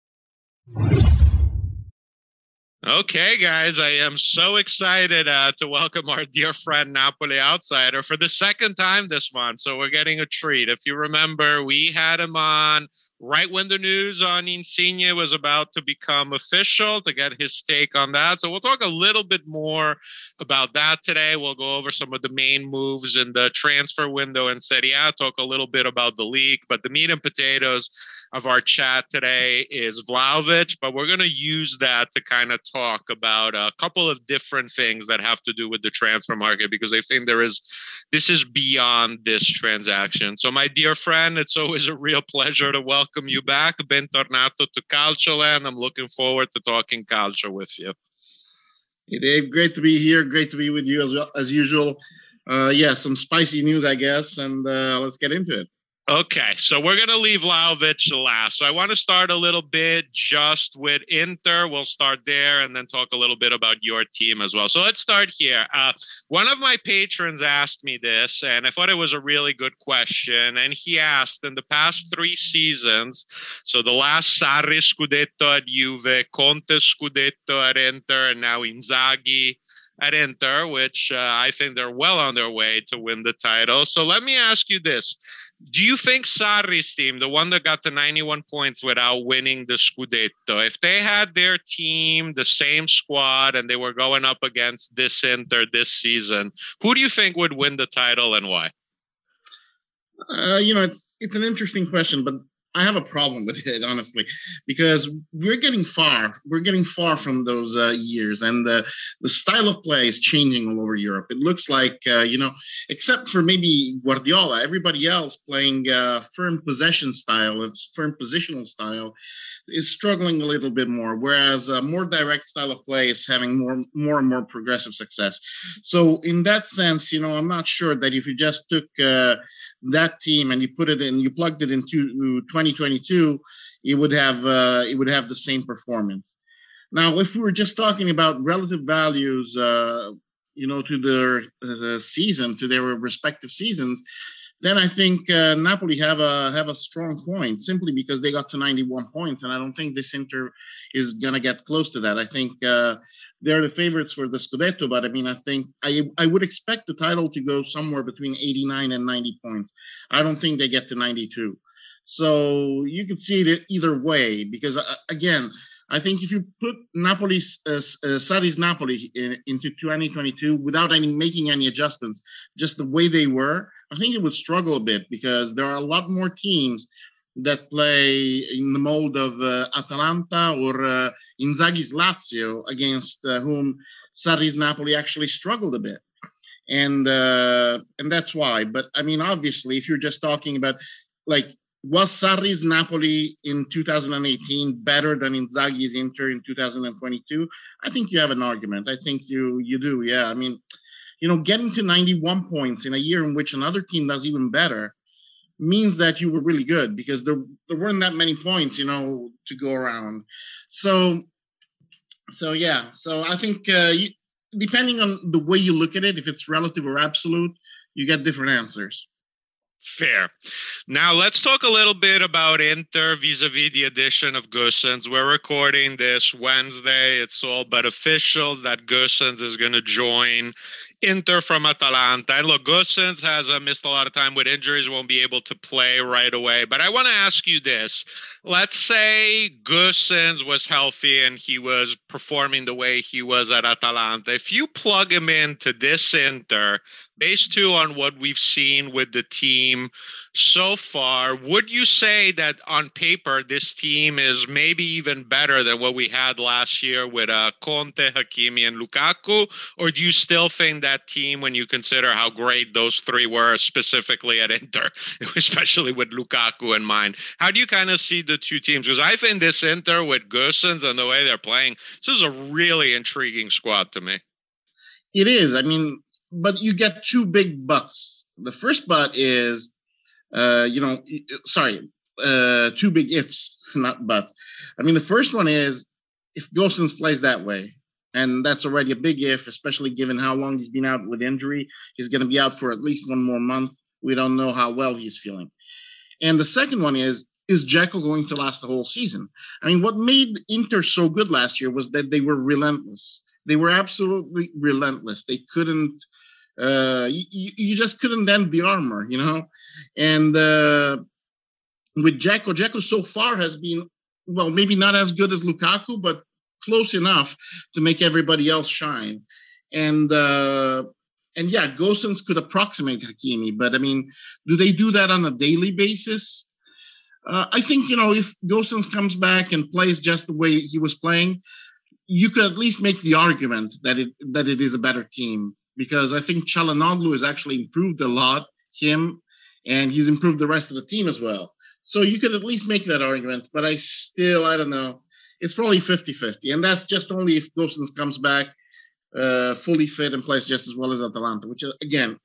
Speaker 2: Okay, guys, I am so excited to welcome our dear friend Napoli Outsider for the second time this month. So we're getting a treat. If you remember, we had him on right when the news on Insigne was about to become official, to get his take on that. So we'll talk a little bit more about that today. We'll go over some of the main moves in the transfer window in Serie A, talk a little bit about the league. But the meat and potatoes of our chat today is Vlahovic, but we're going to use that to kind of talk about a couple of different things that have to do with the transfer market, because I think this is beyond this transaction. So my dear friend, it's always a real pleasure to welcome you back. Bentornato to Calcioland. I'm looking forward to talking calcio with you.
Speaker 4: Hey Dave, great to be here. Great to be with you as well as usual. Some spicy news, I guess, and let's get into it.
Speaker 2: Okay, so we're going to leave Vlahovic last. So I want to start a little bit just with Inter. We'll start there and then talk a little bit about your team as well. So let's start here. One of my patrons asked me this, and I thought it was a really good question. And he asked, in the past 3 seasons, so the last Sarri Scudetto at Juve, Conte Scudetto at Inter, and now Inzaghi at Inter, which I think they're well on their way to win the title. So let me ask you this. Do you think Sarri's team, the one that got to 91 points without winning the Scudetto, if they had their team, the same squad, and they were going up against this Inter this season, who do you think would win the title and why?
Speaker 4: It's an interesting question, but I have a problem with it, honestly, because we're getting far from those years, and the style of play is changing all over Europe. It looks like, except for maybe Guardiola, everybody else playing firm possession style, firm positional style, is struggling a little bit more, whereas a more direct style of play is having more and more progressive success. So in that sense, I'm not sure that if you just took that team and you plugged it into 2022, it would have the same performance. Now, if we were just talking about relative values, to their season, to their respective seasons, then I think Napoli have a strong point, simply because they got to 91 points, and I don't think this Inter is gonna get close to that. I think they're the favorites for the Scudetto, but I mean, I think I would expect the title to go somewhere between 89 and 90 points. I don't think they get to 92. So you could see it either way, because again, I think if you put Sarri's Napoli into 2022 without making any adjustments, just the way they were, I think it would struggle a bit, because there are a lot more teams that play in the mold of Atalanta or Inzaghi's Lazio, against whom Sarri's Napoli actually struggled a bit. And that's why. But I mean, obviously, if you're just talking about, like, was Sarri's Napoli in 2018 better than Inzaghi's Inter in 2022? I think you have an argument. I think you do. Yeah. I mean, getting to 91 points in a year in which another team does even better means that you were really good, because there weren't that many points, to go around. So yeah. So I think depending on the way you look at it, if it's relative or absolute, you get different answers.
Speaker 2: Fair. Now let's talk a little bit about Inter vis-a-vis the addition of Gosens. We're recording this Wednesday. It's all but official that Gosens is going to join Inter from Atalanta. And look, Gosens has missed a lot of time with injuries, won't be able to play right away. But I want to ask you this. Let's say Gosens was healthy and he was performing the way he was at Atalanta. If you plug him into this Inter, based on what we've seen with the team so far, would you say that on paper this team is maybe even better than what we had last year with Conte, Hakimi, and Lukaku? Or do you still think that team, when you consider how great those three were, specifically at Inter, especially with Lukaku in mind, how do you kind of see the two teams? Because I think this Inter with Gosens and the way they're playing, this is a really intriguing squad to me.
Speaker 4: It is. I mean, but you get two big buts. The first but is, two big ifs, not buts. I mean, the first one is if Gosens plays that way, and that's already a big if, especially given how long he's been out with injury. He's going to be out for at least one more month. We don't know how well he's feeling. And the second one is Dzeko going to last the whole season? I mean, what made Inter so good last year was that they were relentless. They were absolutely relentless. They couldn't, you just couldn't dent the armor, And with Dzeko. Dzeko so far has been, well, maybe not as good as Lukaku, but close enough to make everybody else shine. And yeah, Gosens could approximate Hakimi, but I mean, do they do that on a daily basis? I think, if Gosens comes back and plays just the way he was playing, you could at least make the argument that it is a better team, because I think Çalhanoğlu has actually improved a lot, and he's improved the rest of the team as well. So you could at least make that argument, but I don't know. It's probably 50-50, and that's just only if Gosens comes back fully fit and plays just as well as Atalanta, which, again,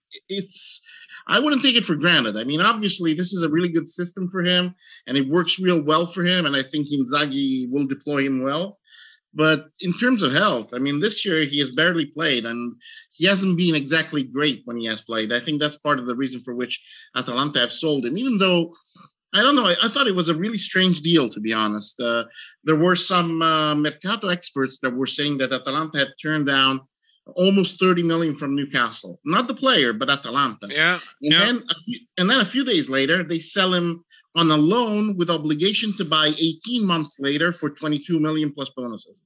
Speaker 4: I wouldn't take it for granted. I mean, obviously, this is a really good system for him, and it works real well for him, and I think Inzaghi will deploy him well. But in terms of health, I mean, this year he has barely played, and he hasn't been exactly great when he has played. I think that's part of the reason for which Atalanta have sold him, even though, I don't know, I thought it was a really strange deal, to be honest. There were some Mercato experts that were saying that Atalanta had turned down almost 30 million from Newcastle. Not the player, but Atalanta.
Speaker 2: Yeah.
Speaker 4: And then a few days later, they sell him on a loan with obligation to buy 18 months later for 22 million plus bonuses.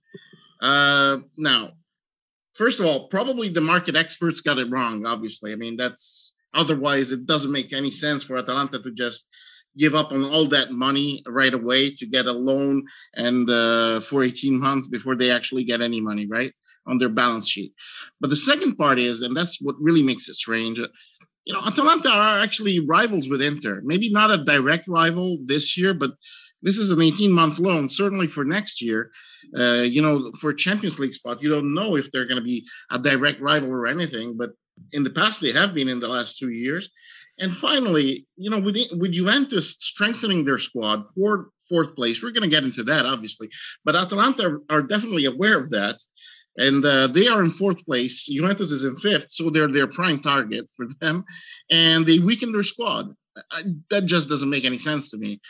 Speaker 4: Now, first of all, probably the market experts got it wrong, obviously. I mean, otherwise it doesn't make any sense for Atalanta to just give up on all that money right away to get a loan and for 18 months before they actually get any money, right, on their balance sheet. But the second part is, and that's what really makes it strange, Atalanta are actually rivals with Inter. Maybe not a direct rival this year, but this is an 18-month loan. Certainly for next year, for a Champions League spot, you don't know if they're going to be a direct rival or anything. But in the past, they have been in the last 2 years. And finally, with Juventus strengthening their squad for fourth place, we're going to get into that, obviously. But Atalanta are definitely aware of that. And they are in fourth place. Juventus is in fifth, so they're their prime target for them. And they weakened their squad. That just doesn't make any sense to me.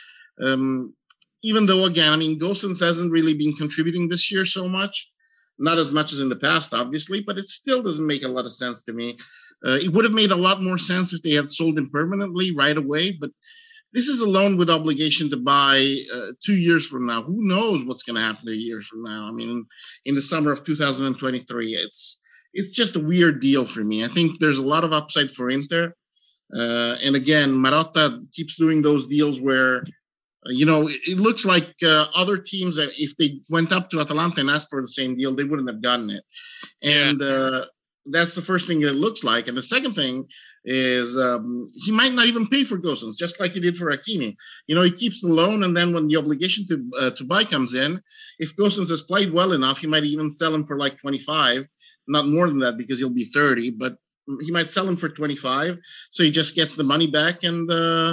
Speaker 4: Even though, again, I mean, Gosens hasn't really been contributing this year so much. Not as much as in the past, obviously, but it still doesn't make a lot of sense to me. It would have made a lot more sense if they had sold him permanently right away, but this is a loan with obligation to buy 2 years from now. Who knows what's going to happen 2 years from now? I mean, in the summer of 2023, it's just a weird deal for me. I think there's a lot of upside for Inter. And again, Marotta keeps doing those deals where, it looks like other teams, that if they went up to Atalanta and asked for the same deal, they wouldn't have gotten it. And that's the first thing it looks like. And the second thing is he might not even pay for Gosens, just like he did for Hakimi. He keeps the loan, and then when the obligation to buy comes in, if Gosens has played well enough, he might even sell him for like 25, not more than that because he'll be 30, but he might sell him for 25, so he just gets the money back. And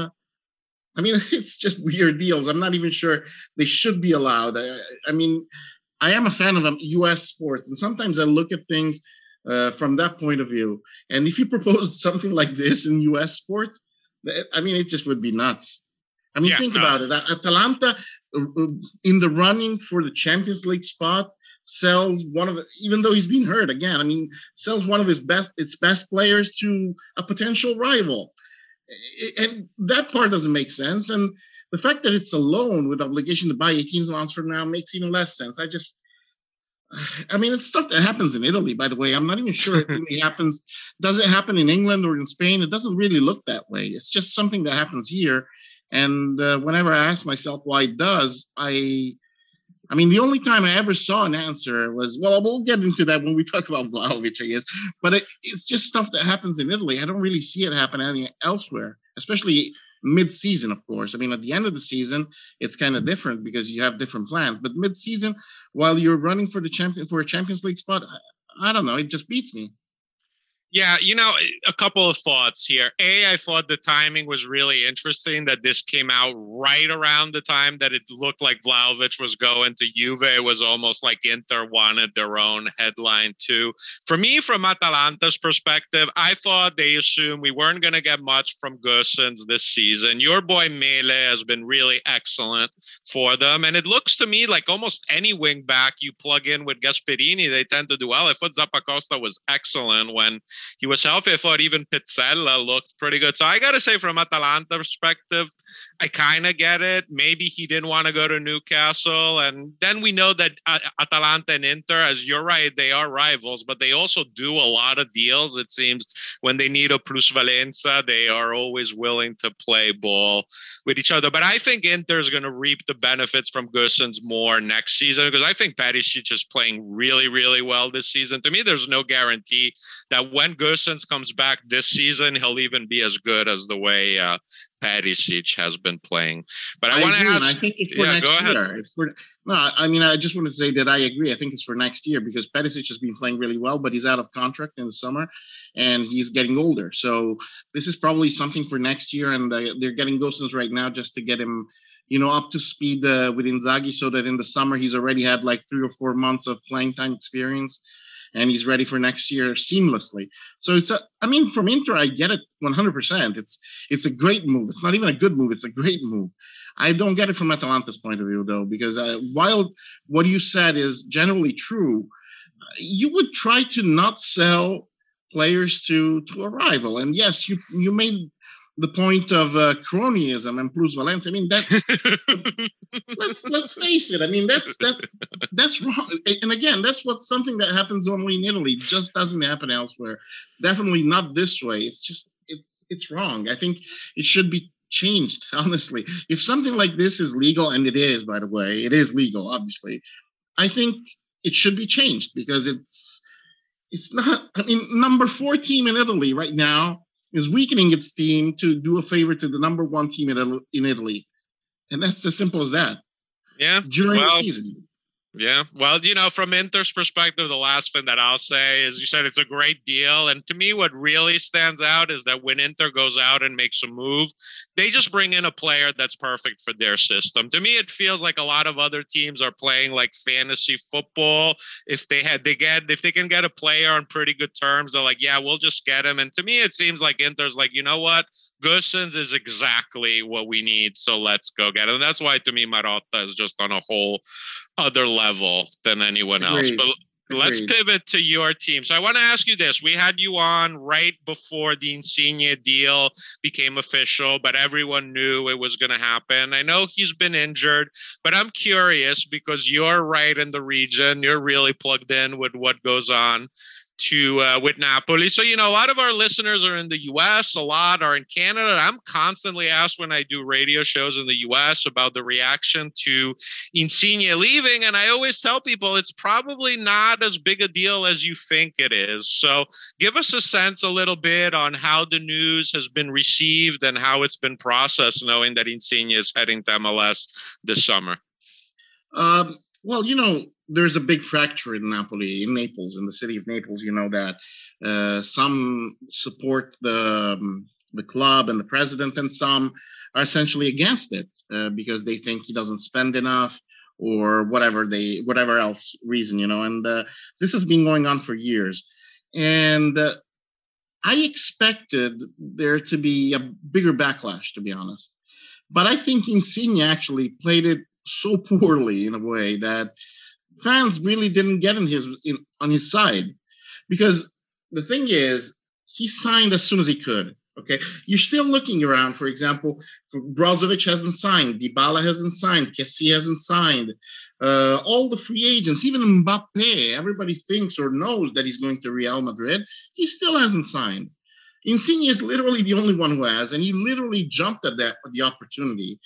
Speaker 4: I mean, it's just weird deals. I'm not even sure they should be allowed. I mean, I am a fan of U.S. sports, and sometimes I look at things from that point of view. And if you proposed something like this in U.S. sports, I mean, it just would be nuts. I mean, think about it. Atalanta, in the running for the Champions League spot, sells even though he's been hurt again, I mean, sells one of its best players to a potential rival. And that part doesn't make sense. And the fact that it's a loan with obligation to buy 18 months from now makes even less sense. I mean, it's stuff that happens in Italy, by the way. I'm not even sure it really happens. Does it happen in England or in Spain? It doesn't really look that way. It's just something that happens here. And whenever I ask myself why it does, I mean, the only time I ever saw an answer was, well, we'll get into that when we talk about Vlahovic, I guess. But it's just stuff that happens in Italy. I don't really see it happen elsewhere, especially mid-season, of course. I mean, at the end of the season, it's kind of different because you have different plans. But mid-season, while you're running for a Champions League spot, I don't know. It just beats me.
Speaker 2: Yeah, a couple of thoughts here. I thought the timing was really interesting that this came out right around the time that it looked like Vlahovic was going to Juve. It was almost like Inter wanted their own headline too. For me, from Atalanta's perspective, I thought they assumed we weren't going to get much from Gosens this season. Your boy Mele has been really excellent for them. And it looks to me like almost any wing back you plug in with Gasperini, they tend to do well. I thought Zappacosta was excellent when he was healthy. I thought even Pizzella looked pretty good. So I got to say, from Atalanta perspective, I kind of get it. Maybe he didn't want to go to Newcastle. And then we know that Atalanta and Inter, as you're right, they are rivals, but they also do a lot of deals. It seems when they need a plusvalenza, they are always willing to play ball with each other. But I think Inter is going to reap the benefits from Gosens more next season, because I think Perisic is playing really, really well this season. To me, there's no guarantee that when Gosens comes back this season, he'll even be as good as the way Perisic has been playing. But I want to ask.
Speaker 4: I think it's for next year. It's for I just want to say that I agree. I think it's for next year because Perisic has been playing really well, but he's out of contract in the summer, and he's getting older. So this is probably something for next year, and they're getting Gosens right now just to get him, up to speed with Inzaghi, so that in the summer he's already had like 3 or 4 months of playing time experience, and he's ready for next year seamlessly. So from Inter, I get it 100%. It's a great move. It's not even a good move. It's a great move. I don't get it from Atalanta's point of view, though, because while what you said is generally true, you would try to not sell players to a rival. And yes, you made the point of cronyism and plusvalenza. I mean, let's face it. I mean, that's wrong. And again, that's something that happens only in Italy. It just doesn't happen elsewhere. Definitely not this way. It's just it's wrong. I think it should be changed. Honestly, if something like this is legal, and it is, by the way, it is legal. Obviously, I think it should be changed because it's not. I mean, number 4 team in Italy right now is weakening its team to do a favor to the number 1 team in Italy. And that's as simple as that.
Speaker 2: Yeah.
Speaker 4: During the season.
Speaker 2: Yeah. Well, from Inter's perspective, the last thing that I'll say is you said it's a great deal. And to me, what really stands out is that when Inter goes out and makes a move, they just bring in a player that's perfect for their system. To me, it feels like a lot of other teams are playing like fantasy football. If they can get a player on pretty good terms, they're like, yeah, we'll just get him. And to me, it seems like Inter's like, you know what? Gosens is exactly what we need, so let's go get it. And that's why, to me, Marotta is just on a whole other level than anyone else. But let's pivot to your team. So I want to ask you this. We had you on right before the Insigne deal became official, but everyone knew it was going to happen. I know he's been injured, but I'm curious because you're right in the region. You're really plugged in with what goes on with Napoli. So, a lot of our listeners are in the U.S., a lot are in Canada. I'm constantly asked when I do radio shows in the U.S. about the reaction to Insigne leaving. And I always tell people it's probably not as big a deal as you think it is. So give us a sense a little bit on how the news has been received and how it's been processed, knowing that Insigne is heading to MLS this summer.
Speaker 4: Well, there's a big fracture in Naples, in the city of Naples. That some support the club and the president, and some are essentially against it because they think he doesn't spend enough or whatever else reason, And this has been going on for years. And I expected there to be a bigger backlash, to be honest. But I think Insigne actually played it so poorly in a way that fans really didn't get on his side, because the thing is, he signed as soon as he could. Okay, you're still looking around. For example, Brozovic hasn't signed, Dybala hasn't signed, Kessie hasn't signed. All the free agents, even Mbappe, everybody thinks or knows that he's going to Real Madrid. He still hasn't signed. Insigne is literally the only one who has, and he literally jumped at the opportunity.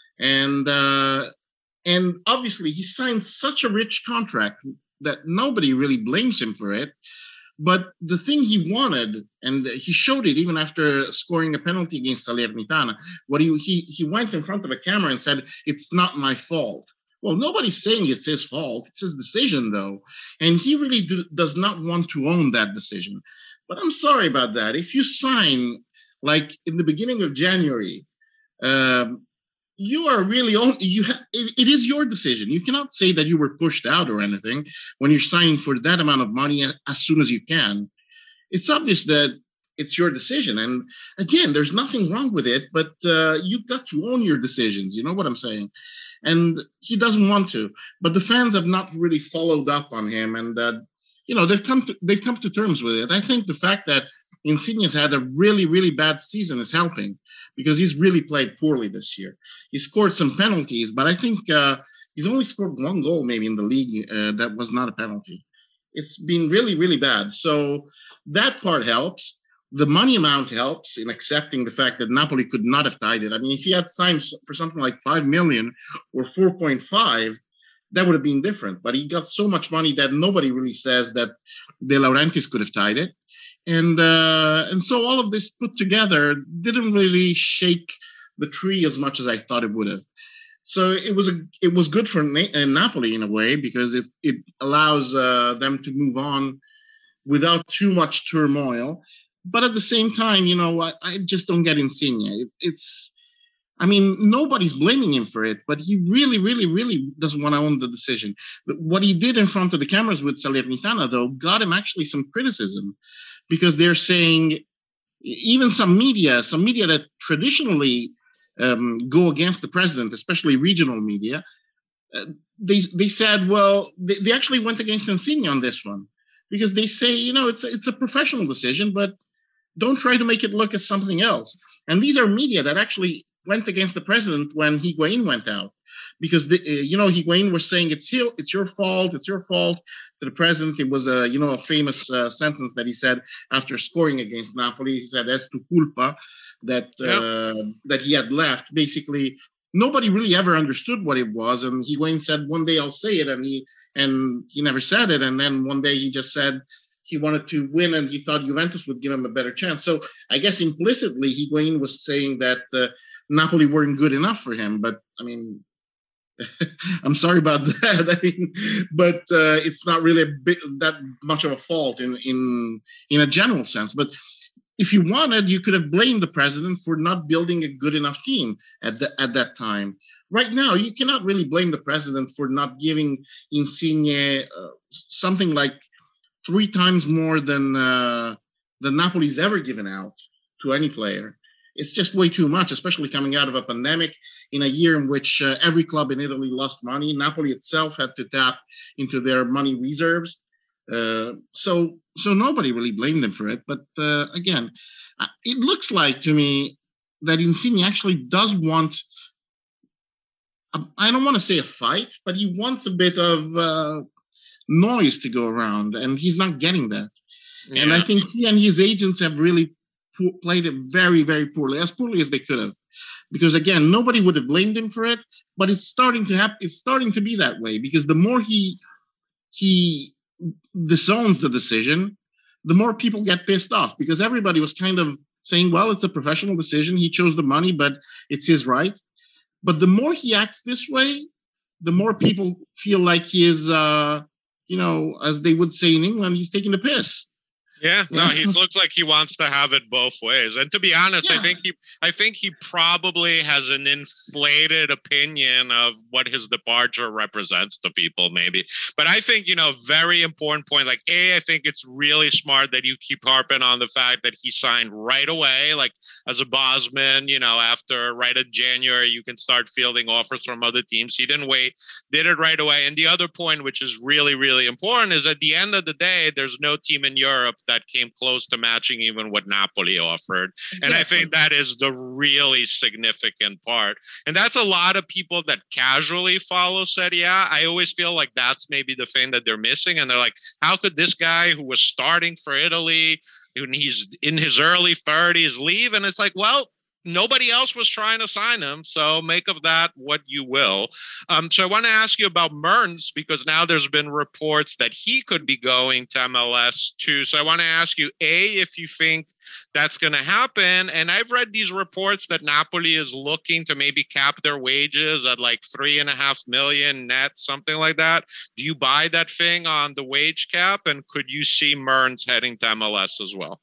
Speaker 4: And obviously, he signed such a rich contract that nobody really blames him for it. But the thing he wanted, and he showed it even after scoring a penalty against Salernitana, he went in front of a camera and said, "It's not my fault." Well, nobody's saying it's his fault. It's his decision, though. And he really does not want to own that decision. But I'm sorry about that. If you sign, like in the beginning of January, you are really it is your decision. You cannot say that you were pushed out or anything when you're signing for that amount of money as soon as you can. It's obvious that it's your decision. And again, there's nothing wrong with it, but you've got to own your decisions. You know what I'm saying? And he doesn't want to. But the fans have not really followed up on him. And they've come to terms with it. I think the fact that Insigne's had a really, really bad season is helping because he's really played poorly this year. He scored some penalties, but I think he's only scored one goal maybe in the league that was not a penalty. It's been really, really bad. So that part helps. The money amount helps in accepting the fact that Napoli could not have tied it. I mean, if he had signed for something like 5 million or 4.5, that would have been different. But he got so much money that nobody really says that De Laurentiis could have tied it. And so all of this put together didn't really shake the tree as much as I thought it would have. So it was good for Napoli in a way because it allows them to move on without too much turmoil. But at the same time, I just don't get Insigne. Nobody's blaming him for it, but he really, really, really doesn't want to own the decision. But what he did in front of the cameras with Salernitana, though, got him actually some criticism because they're saying, even some media that traditionally go against the president, especially regional media, they said, well, they actually went against Insigne on this one because they say, it's a professional decision, but don't try to make it look as something else. And these are media that actually went against the president when Higuain went out because Higuain was saying it's your fault to the president. It was a famous sentence that he said after scoring against Napoli. He said "es tu culpa," that he had left. Basically, nobody really ever understood what it was, and Higuain said one day I'll say it, and he never said it, and then one day he just said he wanted to win and he thought Juventus would give him a better chance. So I guess implicitly Higuain was saying that Napoli weren't good enough for him. But I mean, I'm sorry about that. But it's not really that much of a fault in a general sense. But if you wanted, you could have blamed the president for not building a good enough team at that time. Right now, you cannot really blame the president for not giving Insigne something like 3 times more than Napoli's ever given out to any player. It's just way too much, especially coming out of a pandemic in a year in which every club in Italy lost money. Napoli itself had to tap into their money reserves. So nobody really blamed him for it. But again, it looks like to me that Insigne actually does want, I don't want to say a fight, but he wants a bit of noise to go around, and he's not getting that. Yeah. And I think he and his agents have really played it very, very poorly as they could have, because again, nobody would have blamed him for it, but it's starting to happen. It's starting to be that way because the more he disowns the decision, the more people get pissed off because everybody was kind of saying, well, it's a professional decision. He chose the money, but it's his right. But the more he acts this way, the more people feel like he is, as they would say in England, he's taking the piss.
Speaker 2: Yeah, no, he looks like he wants to have it both ways. And to be honest, yeah. I think he probably has an inflated opinion of what his departure represents to people, maybe. But I think, very important point, like, I think it's really smart that you keep harping on the fact that he signed right away, like as a Bosman, after right at January, you can start fielding offers from other teams. He didn't wait, did it right away. And the other point, which is really, really important, is at the end of the day, there's no team in Europe that came close to matching even what Napoli offered. And I think that is the really significant part. And that's a lot of people that casually follow Serie A. I always feel like that's maybe the thing that they're missing. And they're like, how could this guy who was starting for Italy, when he's in his early 30s, leave? And it's like, well, nobody else was trying to sign him, so make of that what you will. So I want to ask you about Mertens, because now there's been reports that he could be going to MLS too. So I want to ask you, A, if you think that's going to happen. And I've read these reports that Napoli is looking to maybe cap their wages at like 3.5 million net, something like that. Do you buy that thing on the wage cap? And could you see Mertens heading to MLS as well?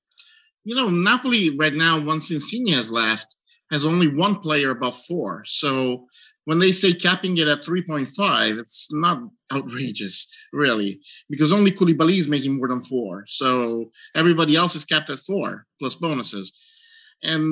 Speaker 4: Napoli right now, once Insigne has left, has only one player above 4. So when they say capping it at 3.5, it's not outrageous, really, because only Koulibaly is making more than 4. So everybody else is capped at 4 plus bonuses, and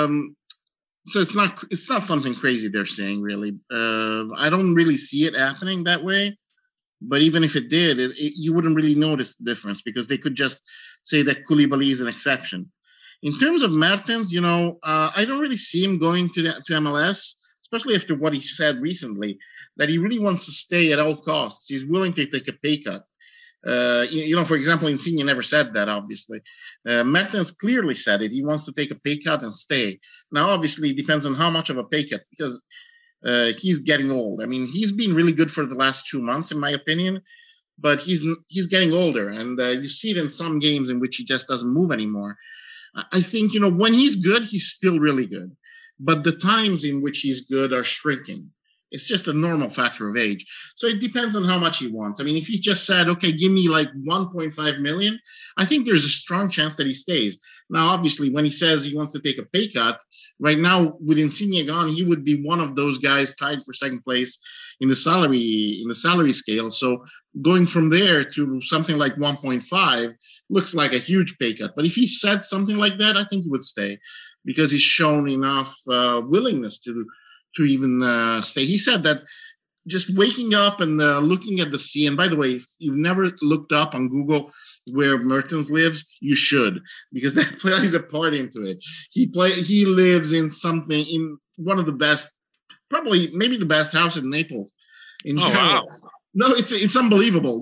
Speaker 4: so it's not something crazy they're saying, really. I don't really see it happening that way, But even if it did, you wouldn't really notice the difference because they could just say that Koulibaly is an exception. In terms of Mertens, I don't really see him going to MLS, especially after what he said recently, that he really wants to stay at all costs. He's willing to take a pay cut. For example, Insigne never said that, obviously. Mertens clearly said it. He wants to take a pay cut and stay. Now, obviously, it depends on how much of a pay cut, because he's getting old. I mean, he's been really good for the last 2 months, in my opinion, but he's getting older, and you see it in some games in which he just doesn't move anymore. I think, when he's good, he's still really good, but the times in which he's good are shrinking. It's just a normal factor of age. So it depends on how much he wants. I mean, if he just said, okay, give me like 1.5 million, I think there's a strong chance that he stays. Now, obviously, when he says he wants to take a pay cut, right now with Insigne gone, he would be one of those guys tied for second place in the salary scale. So going from there to something like 1.5 looks like a huge pay cut. But if he said something like that, I think he would stay because he's shown enough willingness to even stay. He said that just waking up and looking at the sea, and by the way, if you've never looked up on Google where Mertens lives, you should, because that plays a part into it. He lives in one of the best, probably maybe the best house in Naples in general. Wow. No, it's unbelievable.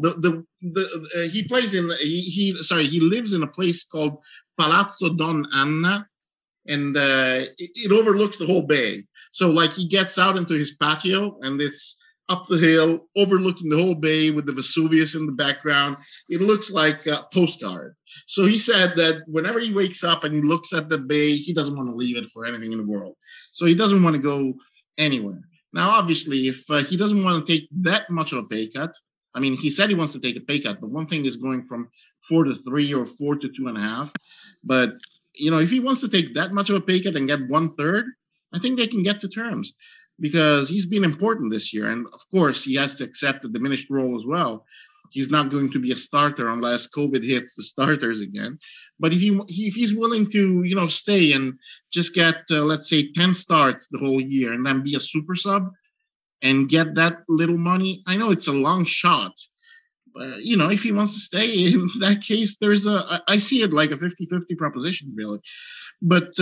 Speaker 4: He plays in he lives in a place called Palazzo Don Anna, and it overlooks the whole bay. So like he gets out into his patio and it's up the hill overlooking the whole bay with the Vesuvius in the background. It looks like a postcard. So he said that whenever he wakes up and he looks at the bay, he doesn't want to leave it for anything in the world. So he doesn't want to go anywhere. Now, obviously, if he doesn't want to take that much of a pay cut, I mean, he said he wants to take a pay cut, but one thing is going from 4 to 3 or 4 to 2.5. But, if he wants to take that much of a pay cut and get 1/3, I think they can get to terms because he's been important this year. And of course, he has to accept a diminished role as well. He's not going to be a starter unless COVID hits the starters again. But if he's willing to, stay and just get, let's say, 10 starts the whole year and then be a super sub and get that little money, I know it's a long shot. But, if he wants to stay, in that case, I see it like a 50-50 proposition, really. But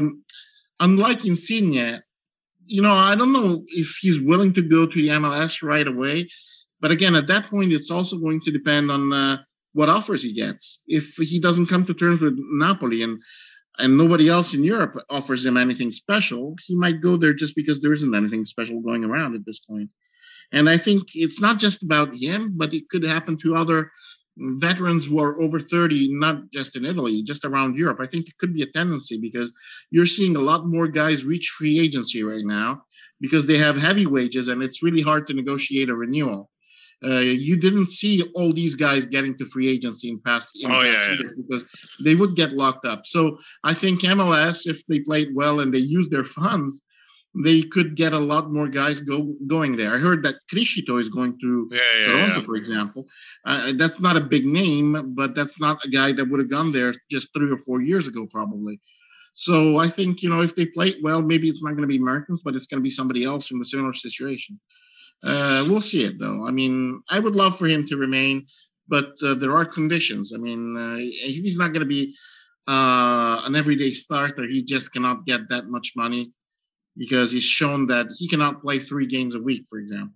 Speaker 4: unlike Insigne, I don't know if he's willing to go to the MLS right away. But again, at that point, it's also going to depend on what offers he gets. If he doesn't come to terms with Napoli and nobody else in Europe offers him anything special, he might go there just because there isn't anything special going around at this point. And I think it's not just about him, but it could happen to other veterans who are over 30, not just in Italy, just around Europe. I think it could be a tendency because you're seeing a lot more guys reach free agency right now because they have heavy wages and it's really hard to negotiate a renewal. You didn't see all these guys getting to free agency in past years because they would get locked up. So I think MLS, if they played well and they used their funds, they could get a lot more guys going there. I heard that Criscito is going to Toronto, for example. That's not a big name, but that's not a guy that would have gone there just 3 or 4 years ago, probably. So I think, if they play well, maybe it's not going to be Mertens, but it's going to be somebody else in the similar situation. We'll see it, though. I mean, I would love for him to remain, but there are conditions. I mean, he's not going to be an everyday starter. He just cannot get that much money because he's shown that he cannot play 3 games a week, for example.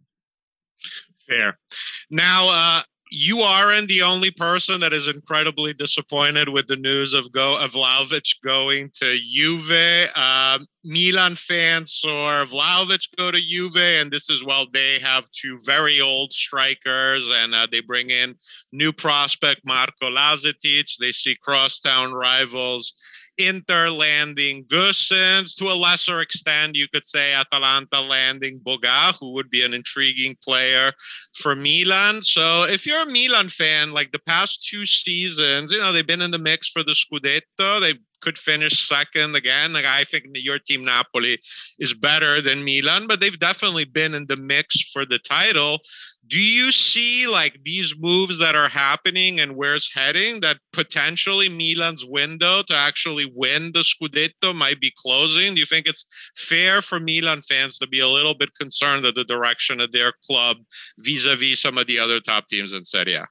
Speaker 2: Fair. Now, you aren't the only person that is incredibly disappointed with the news of Vlahovic going to Juve. Milan fans saw Vlahovic go to Juve, and this is while they have 2 very old strikers, and they bring in new prospect Marco Lazetic. They see crosstown rivals Inter landing Gosens, to a lesser extent, you could say Atalanta landing Boga, who would be an intriguing player for Milan. So if you're a Milan fan, like the past 2 seasons, they've been in the mix for the Scudetto. They've could finish second again. Like, I think your team Napoli is better than Milan, but they've definitely been in the mix for the title. Do you see like these moves that are happening and where it's heading, that potentially Milan's window to actually win the Scudetto might be closing? Do you think it's fair for Milan fans to be a little bit concerned at the direction of their club vis-a-vis some of the other top teams in Serie A?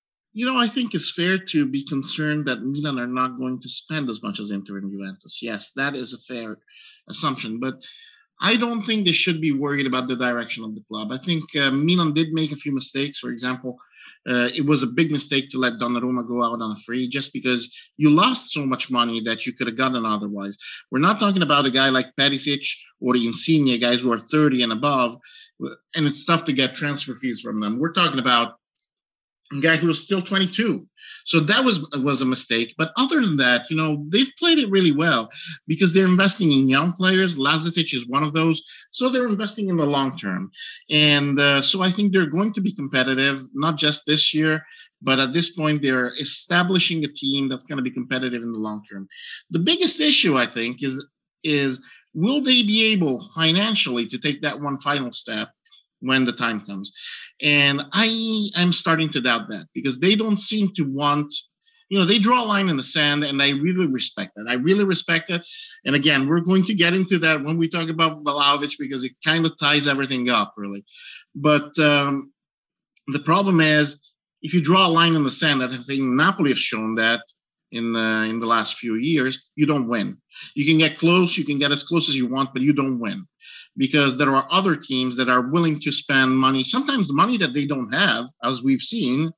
Speaker 4: I think it's fair to be concerned that Milan are not going to spend as much as Inter and Juventus. Yes, that is a fair assumption, but I don't think they should be worried about the direction of the club. I think Milan did make a few mistakes. For example, it was a big mistake to let Donnarumma go out on a free just because you lost so much money that you could have gotten otherwise. We're not talking about a guy like Perisic or Insigne, guys who are 30 and above, and it's tough to get transfer fees from them. We're talking about a guy who was still 22. So that was a mistake. But other than that, they've played it really well because they're investing in young players. Lazetic is one of those. So they're investing in the long term. And so I think they're going to be competitive, not just this year, but at this point, they're establishing a team that's going to be competitive in the long term. The biggest issue, I think, is will they be able financially to take that one final step when the time comes? And I'm starting to doubt that because they don't seem to want, they draw a line in the sand, and I really respect that. I really respect it. And again, we're going to get into that when we talk about Vlahovic because it kind of ties everything up, really. But the problem is, if you draw a line in the sand, I think Napoli have shown that in the last few years, you don't win. You can get close, you can get as close as you want, but you don't win. Because there are other teams that are willing to spend money, sometimes money that they don't have, as we've seen,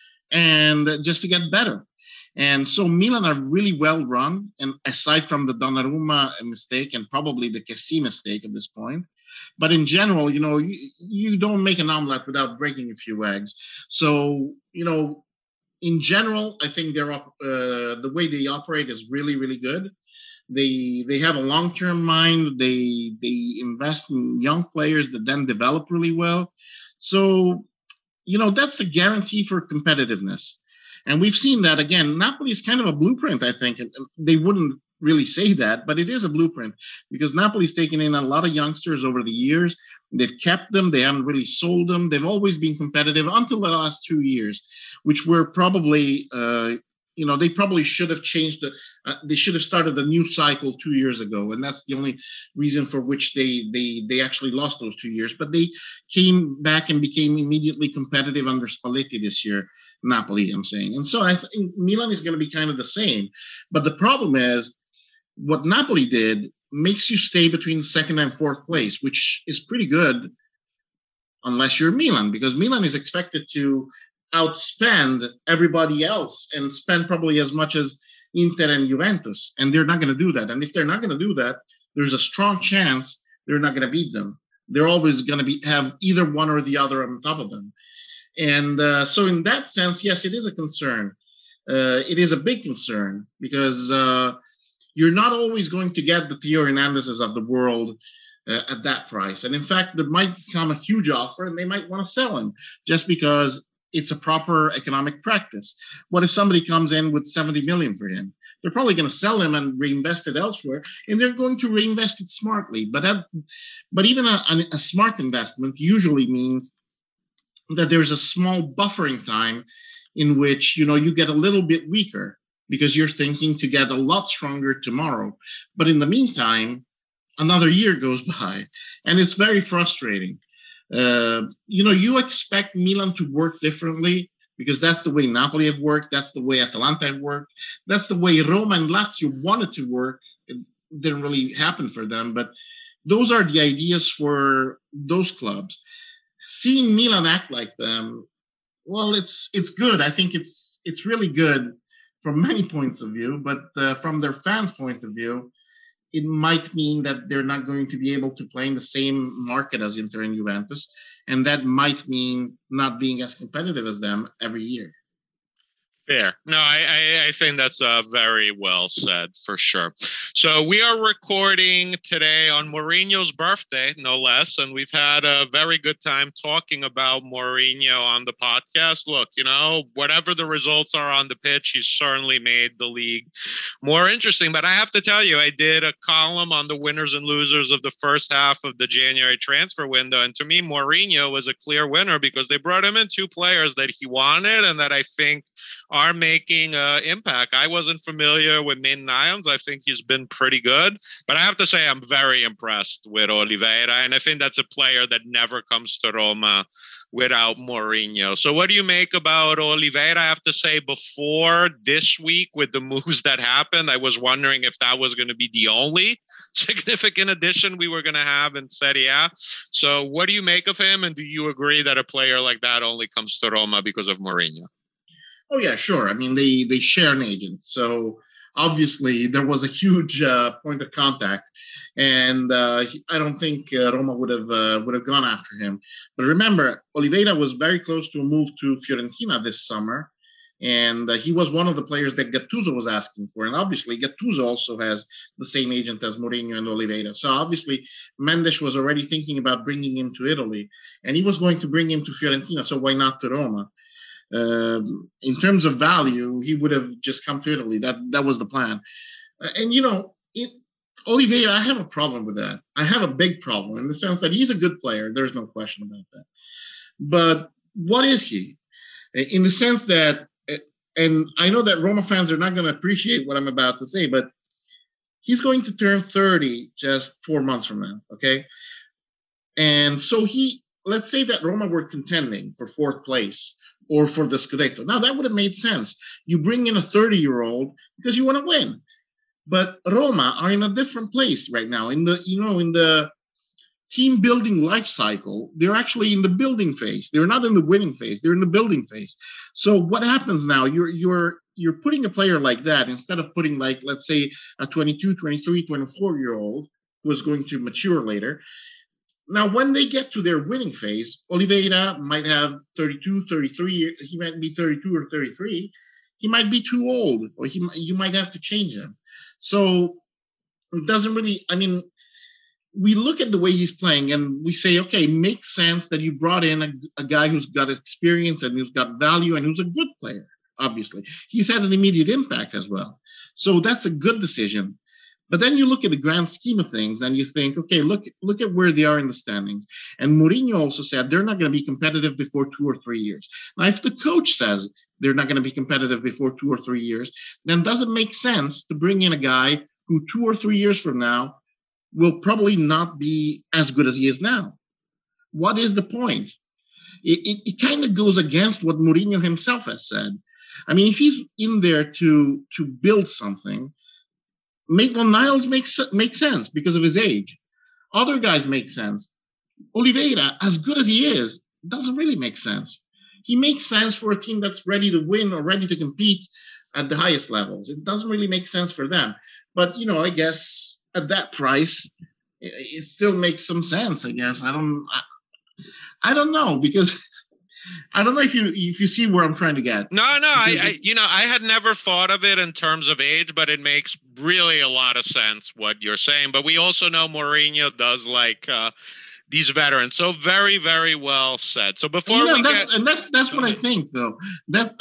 Speaker 4: and just to get better. And so Milan are really well run, and aside from the Donnarumma mistake and probably the Kessie mistake at this point. But in general, you don't make an omelet without breaking a few eggs. So, in general, I think the way they operate is really, really good. They have a long-term mind. They invest in young players that then develop really well. So, that's a guarantee for competitiveness. And we've seen that, again, Napoli is kind of a blueprint, I think. And they wouldn't really say that, but it is a blueprint because Napoli's taken in a lot of youngsters over the years. They've kept them. They haven't really sold them. They've always been competitive until the last 2 years, which were probably they probably should have changed they should have started the new cycle 2 years ago. And that's the only reason for which they actually lost those 2 years. But they came back and became immediately competitive under Spalletti this year, Napoli, I'm saying. And so I think Milan is going to be kind of the same. But the problem is what Napoli did makes you stay between second and fourth place, which is pretty good unless you're Milan, because Milan is expected to outspend everybody else and spend probably as much as Inter and Juventus, and they're not going to do that. And if they're not going to do that, there's a strong chance they're not going to beat them. They're always going to have either one or the other on top of them. And so in that sense, yes, it is a concern. It is a big concern because you're not always going to get the Theo Hernandezes of the world at that price. And in fact, there might come a huge offer and they might want to sell him just because it's a proper economic practice. What if somebody comes in with 70 million for him? They're probably going to sell him and reinvest it elsewhere, and they're going to reinvest it smartly. But even a smart investment usually means that there's a small buffering time in which you get a little bit weaker because you're thinking to get a lot stronger tomorrow. But in the meantime, another year goes by, and it's very frustrating. You expect Milan to work differently because that's the way Napoli have worked. That's the way Atalanta have worked. That's the way Roma and Lazio wanted to work. It didn't really happen for them, but those are the ideas for those clubs. Seeing Milan act like them, well, it's good. I think it's really good from many points of view, but from their fans' point of view, it might mean that they're not going to be able to play in the same market as Inter and Juventus, and that might mean not being as competitive as them every year.
Speaker 2: Fair. No, I think that's very well said, for sure. So we are recording today on Mourinho's birthday, no less, and we've had a very good time talking about Mourinho on the podcast. Look, whatever the results are on the pitch, he's certainly made the league more interesting. But I have to tell you, I did a column on the winners and losers of the first half of the January transfer window, and to me, Mourinho was a clear winner because they brought him in two players that he wanted and that I think are making impact. I wasn't familiar with Maitland-Niles. I think he's been pretty good, but I have to say I'm very impressed with Oliveira, and I think that's a player that never comes to Roma without Mourinho. So what do you make about Oliveira? I have to say, before this week with the moves that happened, I was wondering if that was going to be the only significant addition we were going to have in Serie A. So what do you make of him, and do you agree that a player like that only comes to Roma because of Mourinho?
Speaker 4: Oh, yeah, sure. I mean, they share an agent. So obviously there was a huge point of contact. And I don't think Roma would have gone after him. But remember, Oliveira was very close to a move to Fiorentina this summer. And he was one of the players that Gattuso was asking for. And obviously, Gattuso also has the same agent as Mourinho and Oliveira. So obviously, Mendes was already thinking about bringing him to Italy. And he was going to bring him to Fiorentina. So why not to Roma? In terms of value, he would have just come to Italy. That was the plan. And, Oliveira, I have a problem with that. I have a big problem in the sense that he's a good player. There's no question about that. But what is he? In the sense that, and I know that Roma fans are not going to appreciate what I'm about to say, but he's going to turn 30 just 4 months from now, okay? And so let's say that Roma were contending for fourth place or for the Scudetto. Now, that would have made sense. You bring in a 30-year-old because you want to win. But Roma are in a different place right now. In the team building life cycle, they're actually in the building phase. They're not in the winning phase. They're in the building phase. So what happens now? You're putting a player like that instead of putting, like, let's say, a 22, 23, 24-year-old who is going to mature later. Now, when they get to their winning phase, Oliveira might have 32, 33. He might be 32 or 33. He might be too old, or you might have to change him. So it doesn't really, we look at the way he's playing and we say, okay, it makes sense that you brought in a guy who's got experience and who's got value and who's a good player, obviously. He's had an immediate impact as well. So that's a good decision. But then you look at the grand scheme of things and you think, okay, look at where they are in the standings. And Mourinho also said they're not going to be competitive before 2 or 3 years. Now, if the coach says they're not going to be competitive before 2 or 3 years, then does it make sense to bring in a guy who 2 or 3 years from now will probably not be as good as he is now? What is the point? It kind of goes against what Mourinho himself has said. If he's in there to build something, Maitland-Niles makes sense because of his age. Other guys make sense. Oliveira, as good as he is, doesn't really make sense. He makes sense for a team that's ready to win or ready to compete at the highest levels. It doesn't really make sense for them. But, I guess at that price, it still makes some sense, I guess. I don't know, because I don't know if you see where I'm trying to get.
Speaker 2: No, I had never thought of it in terms of age, but it makes really a lot of sense what you're saying. But we also know Mourinho does like these veterans. So very, very well said. So before
Speaker 4: that's what I think, though. This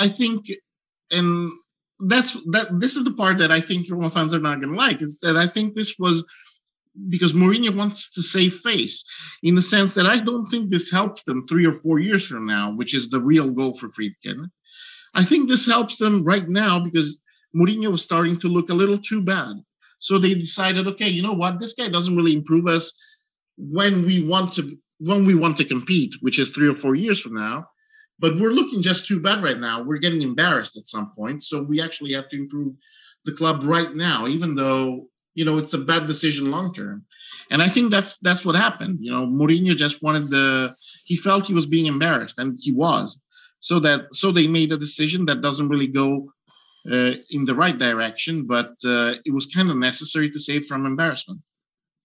Speaker 4: is the part that I think Roma fans are not going to like. Is that I think this was because Mourinho wants to save face, in the sense that I don't think this helps them 3 or 4 years from now, which is the real goal for Friedkin. I think this helps them right now because Mourinho was starting to look a little too bad. So they decided, okay, you know what? This guy doesn't really improve us when we want to compete, which is 3 or 4 years from now. But we're looking just too bad right now. We're getting embarrassed at some point. So we actually have to improve the club right now, even though it's a bad decision long term. And I think that's what happened. Mourinho just he felt he was being embarrassed, and he was. So they made a decision that doesn't really go in the right direction, but it was kind of necessary to save from embarrassment.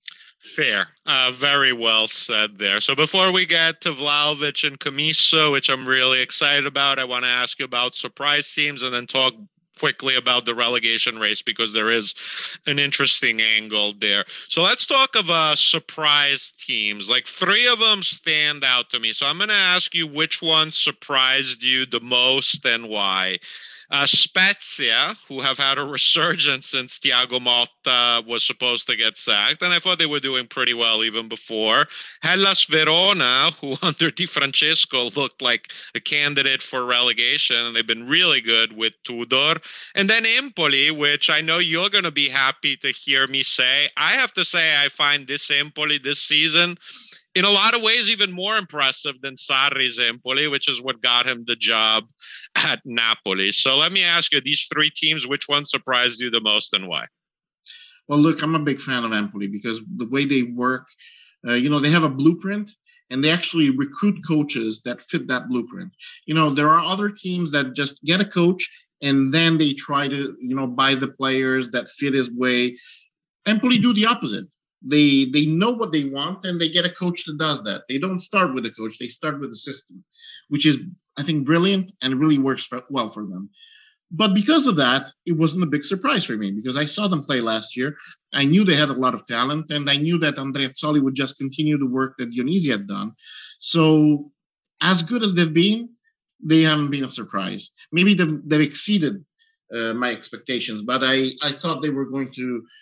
Speaker 2: Fair. Very well said there. So before we get to Vlahovic and Commisso, which I'm really excited about, I want to ask you about surprise teams and then talk quickly about the relegation race because there is an interesting angle there. So let's talk of surprise teams. Like 3 of them stand out to me. So I'm going to ask you which one surprised you the most and why. Spezia, who have had a resurgence since Thiago Motta was supposed to get sacked, and I thought they were doing pretty well even before. Hellas Verona, who under Di Francesco looked like a candidate for relegation, and they've been really good with Tudor. And then Empoli, which I know you're going to be happy to hear me say. I have to say I find this Empoli this season in a lot of ways even more impressive than Sarri's Empoli, which is what got him the job at Napoli. So let me ask you, these 3 teams, which one surprised you the most and why?
Speaker 4: Well, look, I'm a big fan of Empoli because the way they work, they have a blueprint and they actually recruit coaches that fit that blueprint. There are other teams that just get a coach and then they try to, buy the players that fit his way. Empoli do the opposite. They know what they want and they get a coach that does that. They don't start with a coach. They start with a system, which is, I think, brilliant and it really works well for them. But because of that, it wasn't a big surprise for me because I saw them play last year. I knew they had a lot of talent and I knew that Andreazzoli would just continue the work that Dionisi had done. So as good as they've been, they haven't been a surprise. Maybe they've exceeded my expectations, but I thought they were going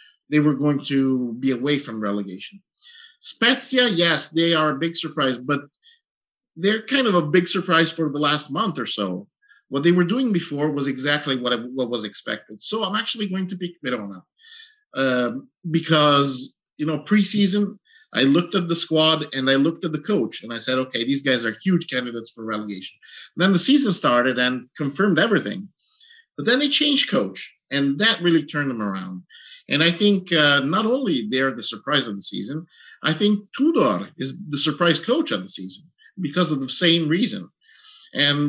Speaker 4: to be away from relegation. Spezia, yes, they are a big surprise, but they're kind of a big surprise for the last month or so. What they were doing before was exactly what was expected. So I'm actually going to pick Verona because, preseason, I looked at the squad and I looked at the coach and I said, okay, these guys are huge candidates for relegation. Then the season started and confirmed everything. But then they changed coach and that really turned them around. And I think not only they're the surprise of the season, I think Tudor is the surprise coach of the season because of the same reason. And,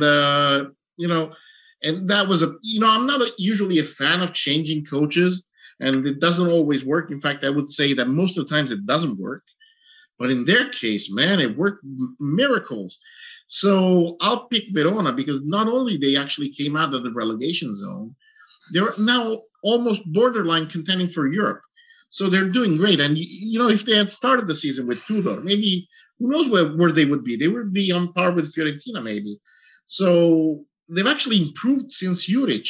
Speaker 4: and that was I'm not usually a fan of changing coaches and it doesn't always work. In fact, I would say that most of the times it doesn't work. But in their case, man, it worked miracles. So I'll pick Verona because not only they actually came out of the relegation zone, they're now almost borderline contending for Europe. So they're doing great. And, if they had started the season with Tudor, maybe who knows where they would be? They would be on par with Fiorentina, maybe. So they've actually improved since Juric,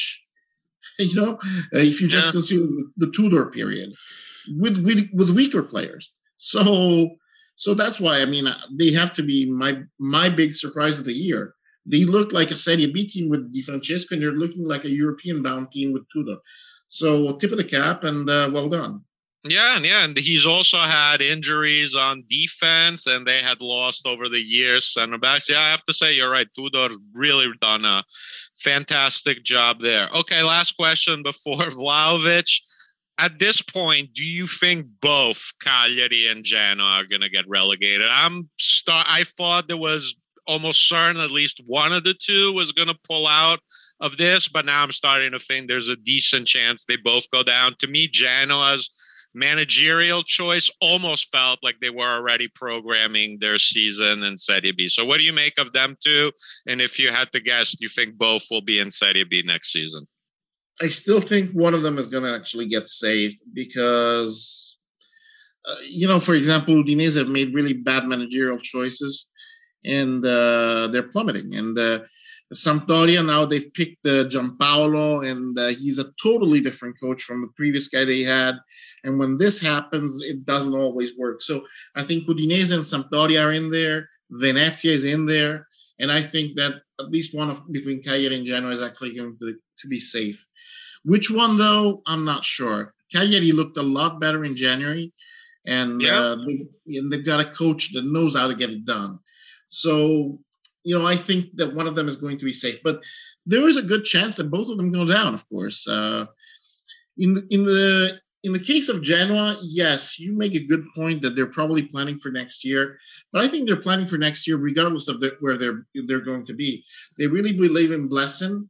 Speaker 4: if you just consider the Tudor period with weaker players. So that's why, they have to be my big surprise of the year. They look like a Serie B team with Di Francesco, and they're looking like a European-bound team with Tudor. So tip of the cap, and well done.
Speaker 2: Yeah, and he's also had injuries on defense, and they had lost over the years center backs. Yeah, I have to say you're right. Tudor's really done a fantastic job there. Okay, last question before Vlahovic. At this point, do you think both Cagliari and Genoa are going to get relegated? I thought there was almost certain at least one of the two was going to pull out of this, but now I'm starting to think there's a decent chance they both go down. To me, Genoa's managerial choice almost felt like they were already programming their season in Serie B. So what do you make of them two? And if you had to guess, do you think both will be in Serie B next season?
Speaker 4: I still think one of them is going to actually get saved because, for example, Udinese have made really bad managerial choices and they're plummeting. And Sampdoria, now they've picked Giampaolo, and he's a totally different coach from the previous guy they had. And when this happens, it doesn't always work. So I think Udinese and Sampdoria are in there. Venezia is in there. And I think that at least one between Cagliari and Genoa is actually going to be safe. Which one, though, I'm not sure. Cagliari looked a lot better in January, and they've got a coach that knows how to get it done. So, I think that one of them is going to be safe. But there is a good chance that both of them go down, of course. In the case of Genoa, yes, you make a good point that they're probably planning for next year. But I think they're planning for next year regardless of where they're going to be. They really believe in Blessin.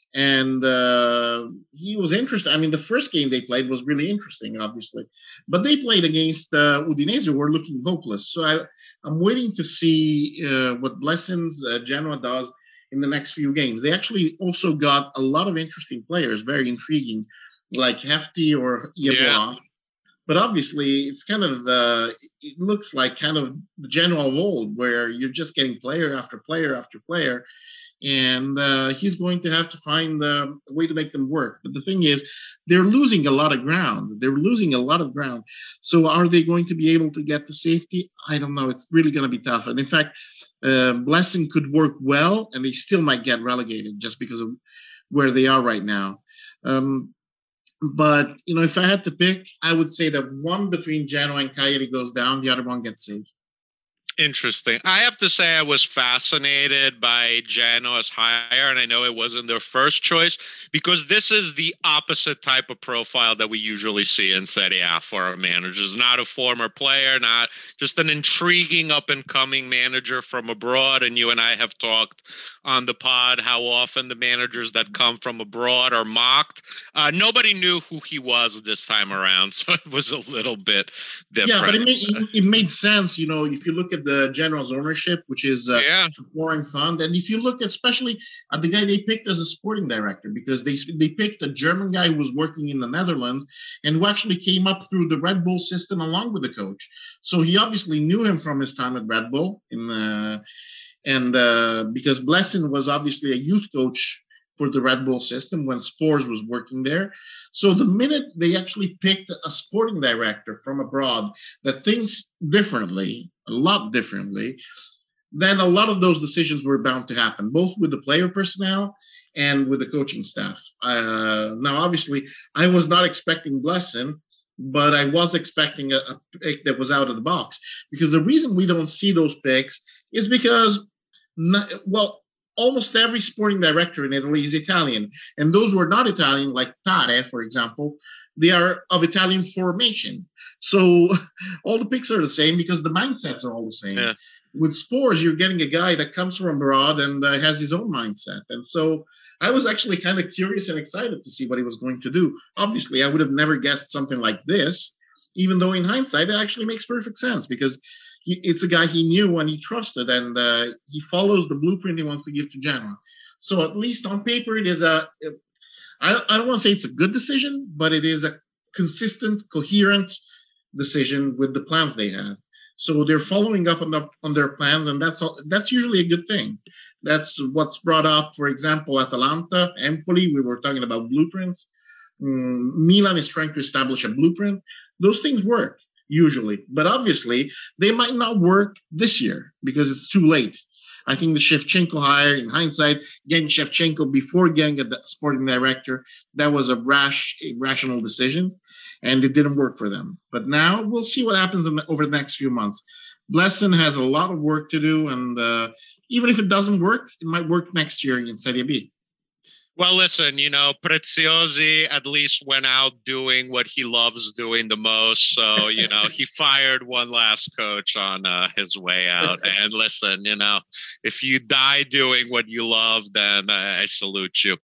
Speaker 4: And he was interested. I mean, the first game they played was really interesting, obviously, but they played against Udinese, who were looking hopeless. So I'm waiting to see what Blessings Genoa does in the next few games. They actually also got a lot of interesting players, very intriguing, like Hefty or Yeboah.
Speaker 2: Yeah.
Speaker 4: But obviously, it's kind of it looks like kind of the Genoa of old, where you're just getting player after player after player, and he's going to have to find a way to make them work. But the thing is, they're losing a lot of ground. They're losing a lot of ground. So are they going to be able to get the safety? I don't know. It's really going to be tough. And in fact, Blessing could work well, and they still might get relegated just because of where they are right now. But if I had to pick, I would say that one between Genoa and Cagliari goes down, the other one gets saved.
Speaker 2: Interesting. I have to say I was fascinated by Genoa's hire, and I know it wasn't their first choice, because this is the opposite type of profile that we usually see in Serie A for our managers. Not a former player, not just an intriguing up-and-coming manager from abroad. And you and I have talked on the pod how often the managers that come from abroad are mocked. Nobody knew who he was this time around, so it was a little bit different.
Speaker 4: Yeah, but it made sense, if you look at the Genoa's ownership, which is a foreign fund, and if you look especially at the guy they picked as a sporting director, because they picked a German guy who was working in the Netherlands and who actually came up through the Red Bull system along with the coach. So he obviously knew him from his time at Red Bull, because Blessing was obviously a youth coach for the Red Bull system when Spurs was working there. So the minute they actually picked a sporting director from abroad that thinks differently, a lot differently, then a lot of those decisions were bound to happen, both with the player personnel and with the coaching staff. Now, obviously, I was not expecting Blessing, but I was expecting a pick that was out of the box, because the reason we don't see those picks is because, almost every sporting director in Italy is Italian. And those who are not Italian, like Tare, for example, they are of Italian formation. So all the picks are the same because the mindsets are all the same. Yeah. With Spurs, you're getting a guy that comes from abroad and has his own mindset. And so I was actually kind of curious and excited to see what he was going to do. Obviously, I would have never guessed something like this, even though in hindsight, it actually makes perfect sense, because it's a guy he knew and he trusted, and he follows the blueprint he wants to give to Genoa. So at least on paper, it is I don't want to say it's a good decision, but it is a consistent, coherent decision with the plans they have. So they're following up on their plans, and that's usually a good thing. That's what's brought up, for example, Atalanta, Empoli. We were talking about blueprints. Milan is trying to establish a blueprint. Those things work usually, but obviously they might not work this year because it's too late. I think the Shevchenko hire, in hindsight, getting Shevchenko before getting a sporting director, that was a rational decision, and it didn't work for them. But now we'll see what happens over the next few months. Blessing has a lot of work to do, and even if it doesn't work, it might work next year in Serie B.
Speaker 2: Well, listen, Preziosi at least went out doing what he loves doing the most. So, he fired one last coach on his way out. And listen, if you die doing what you love, then I salute you.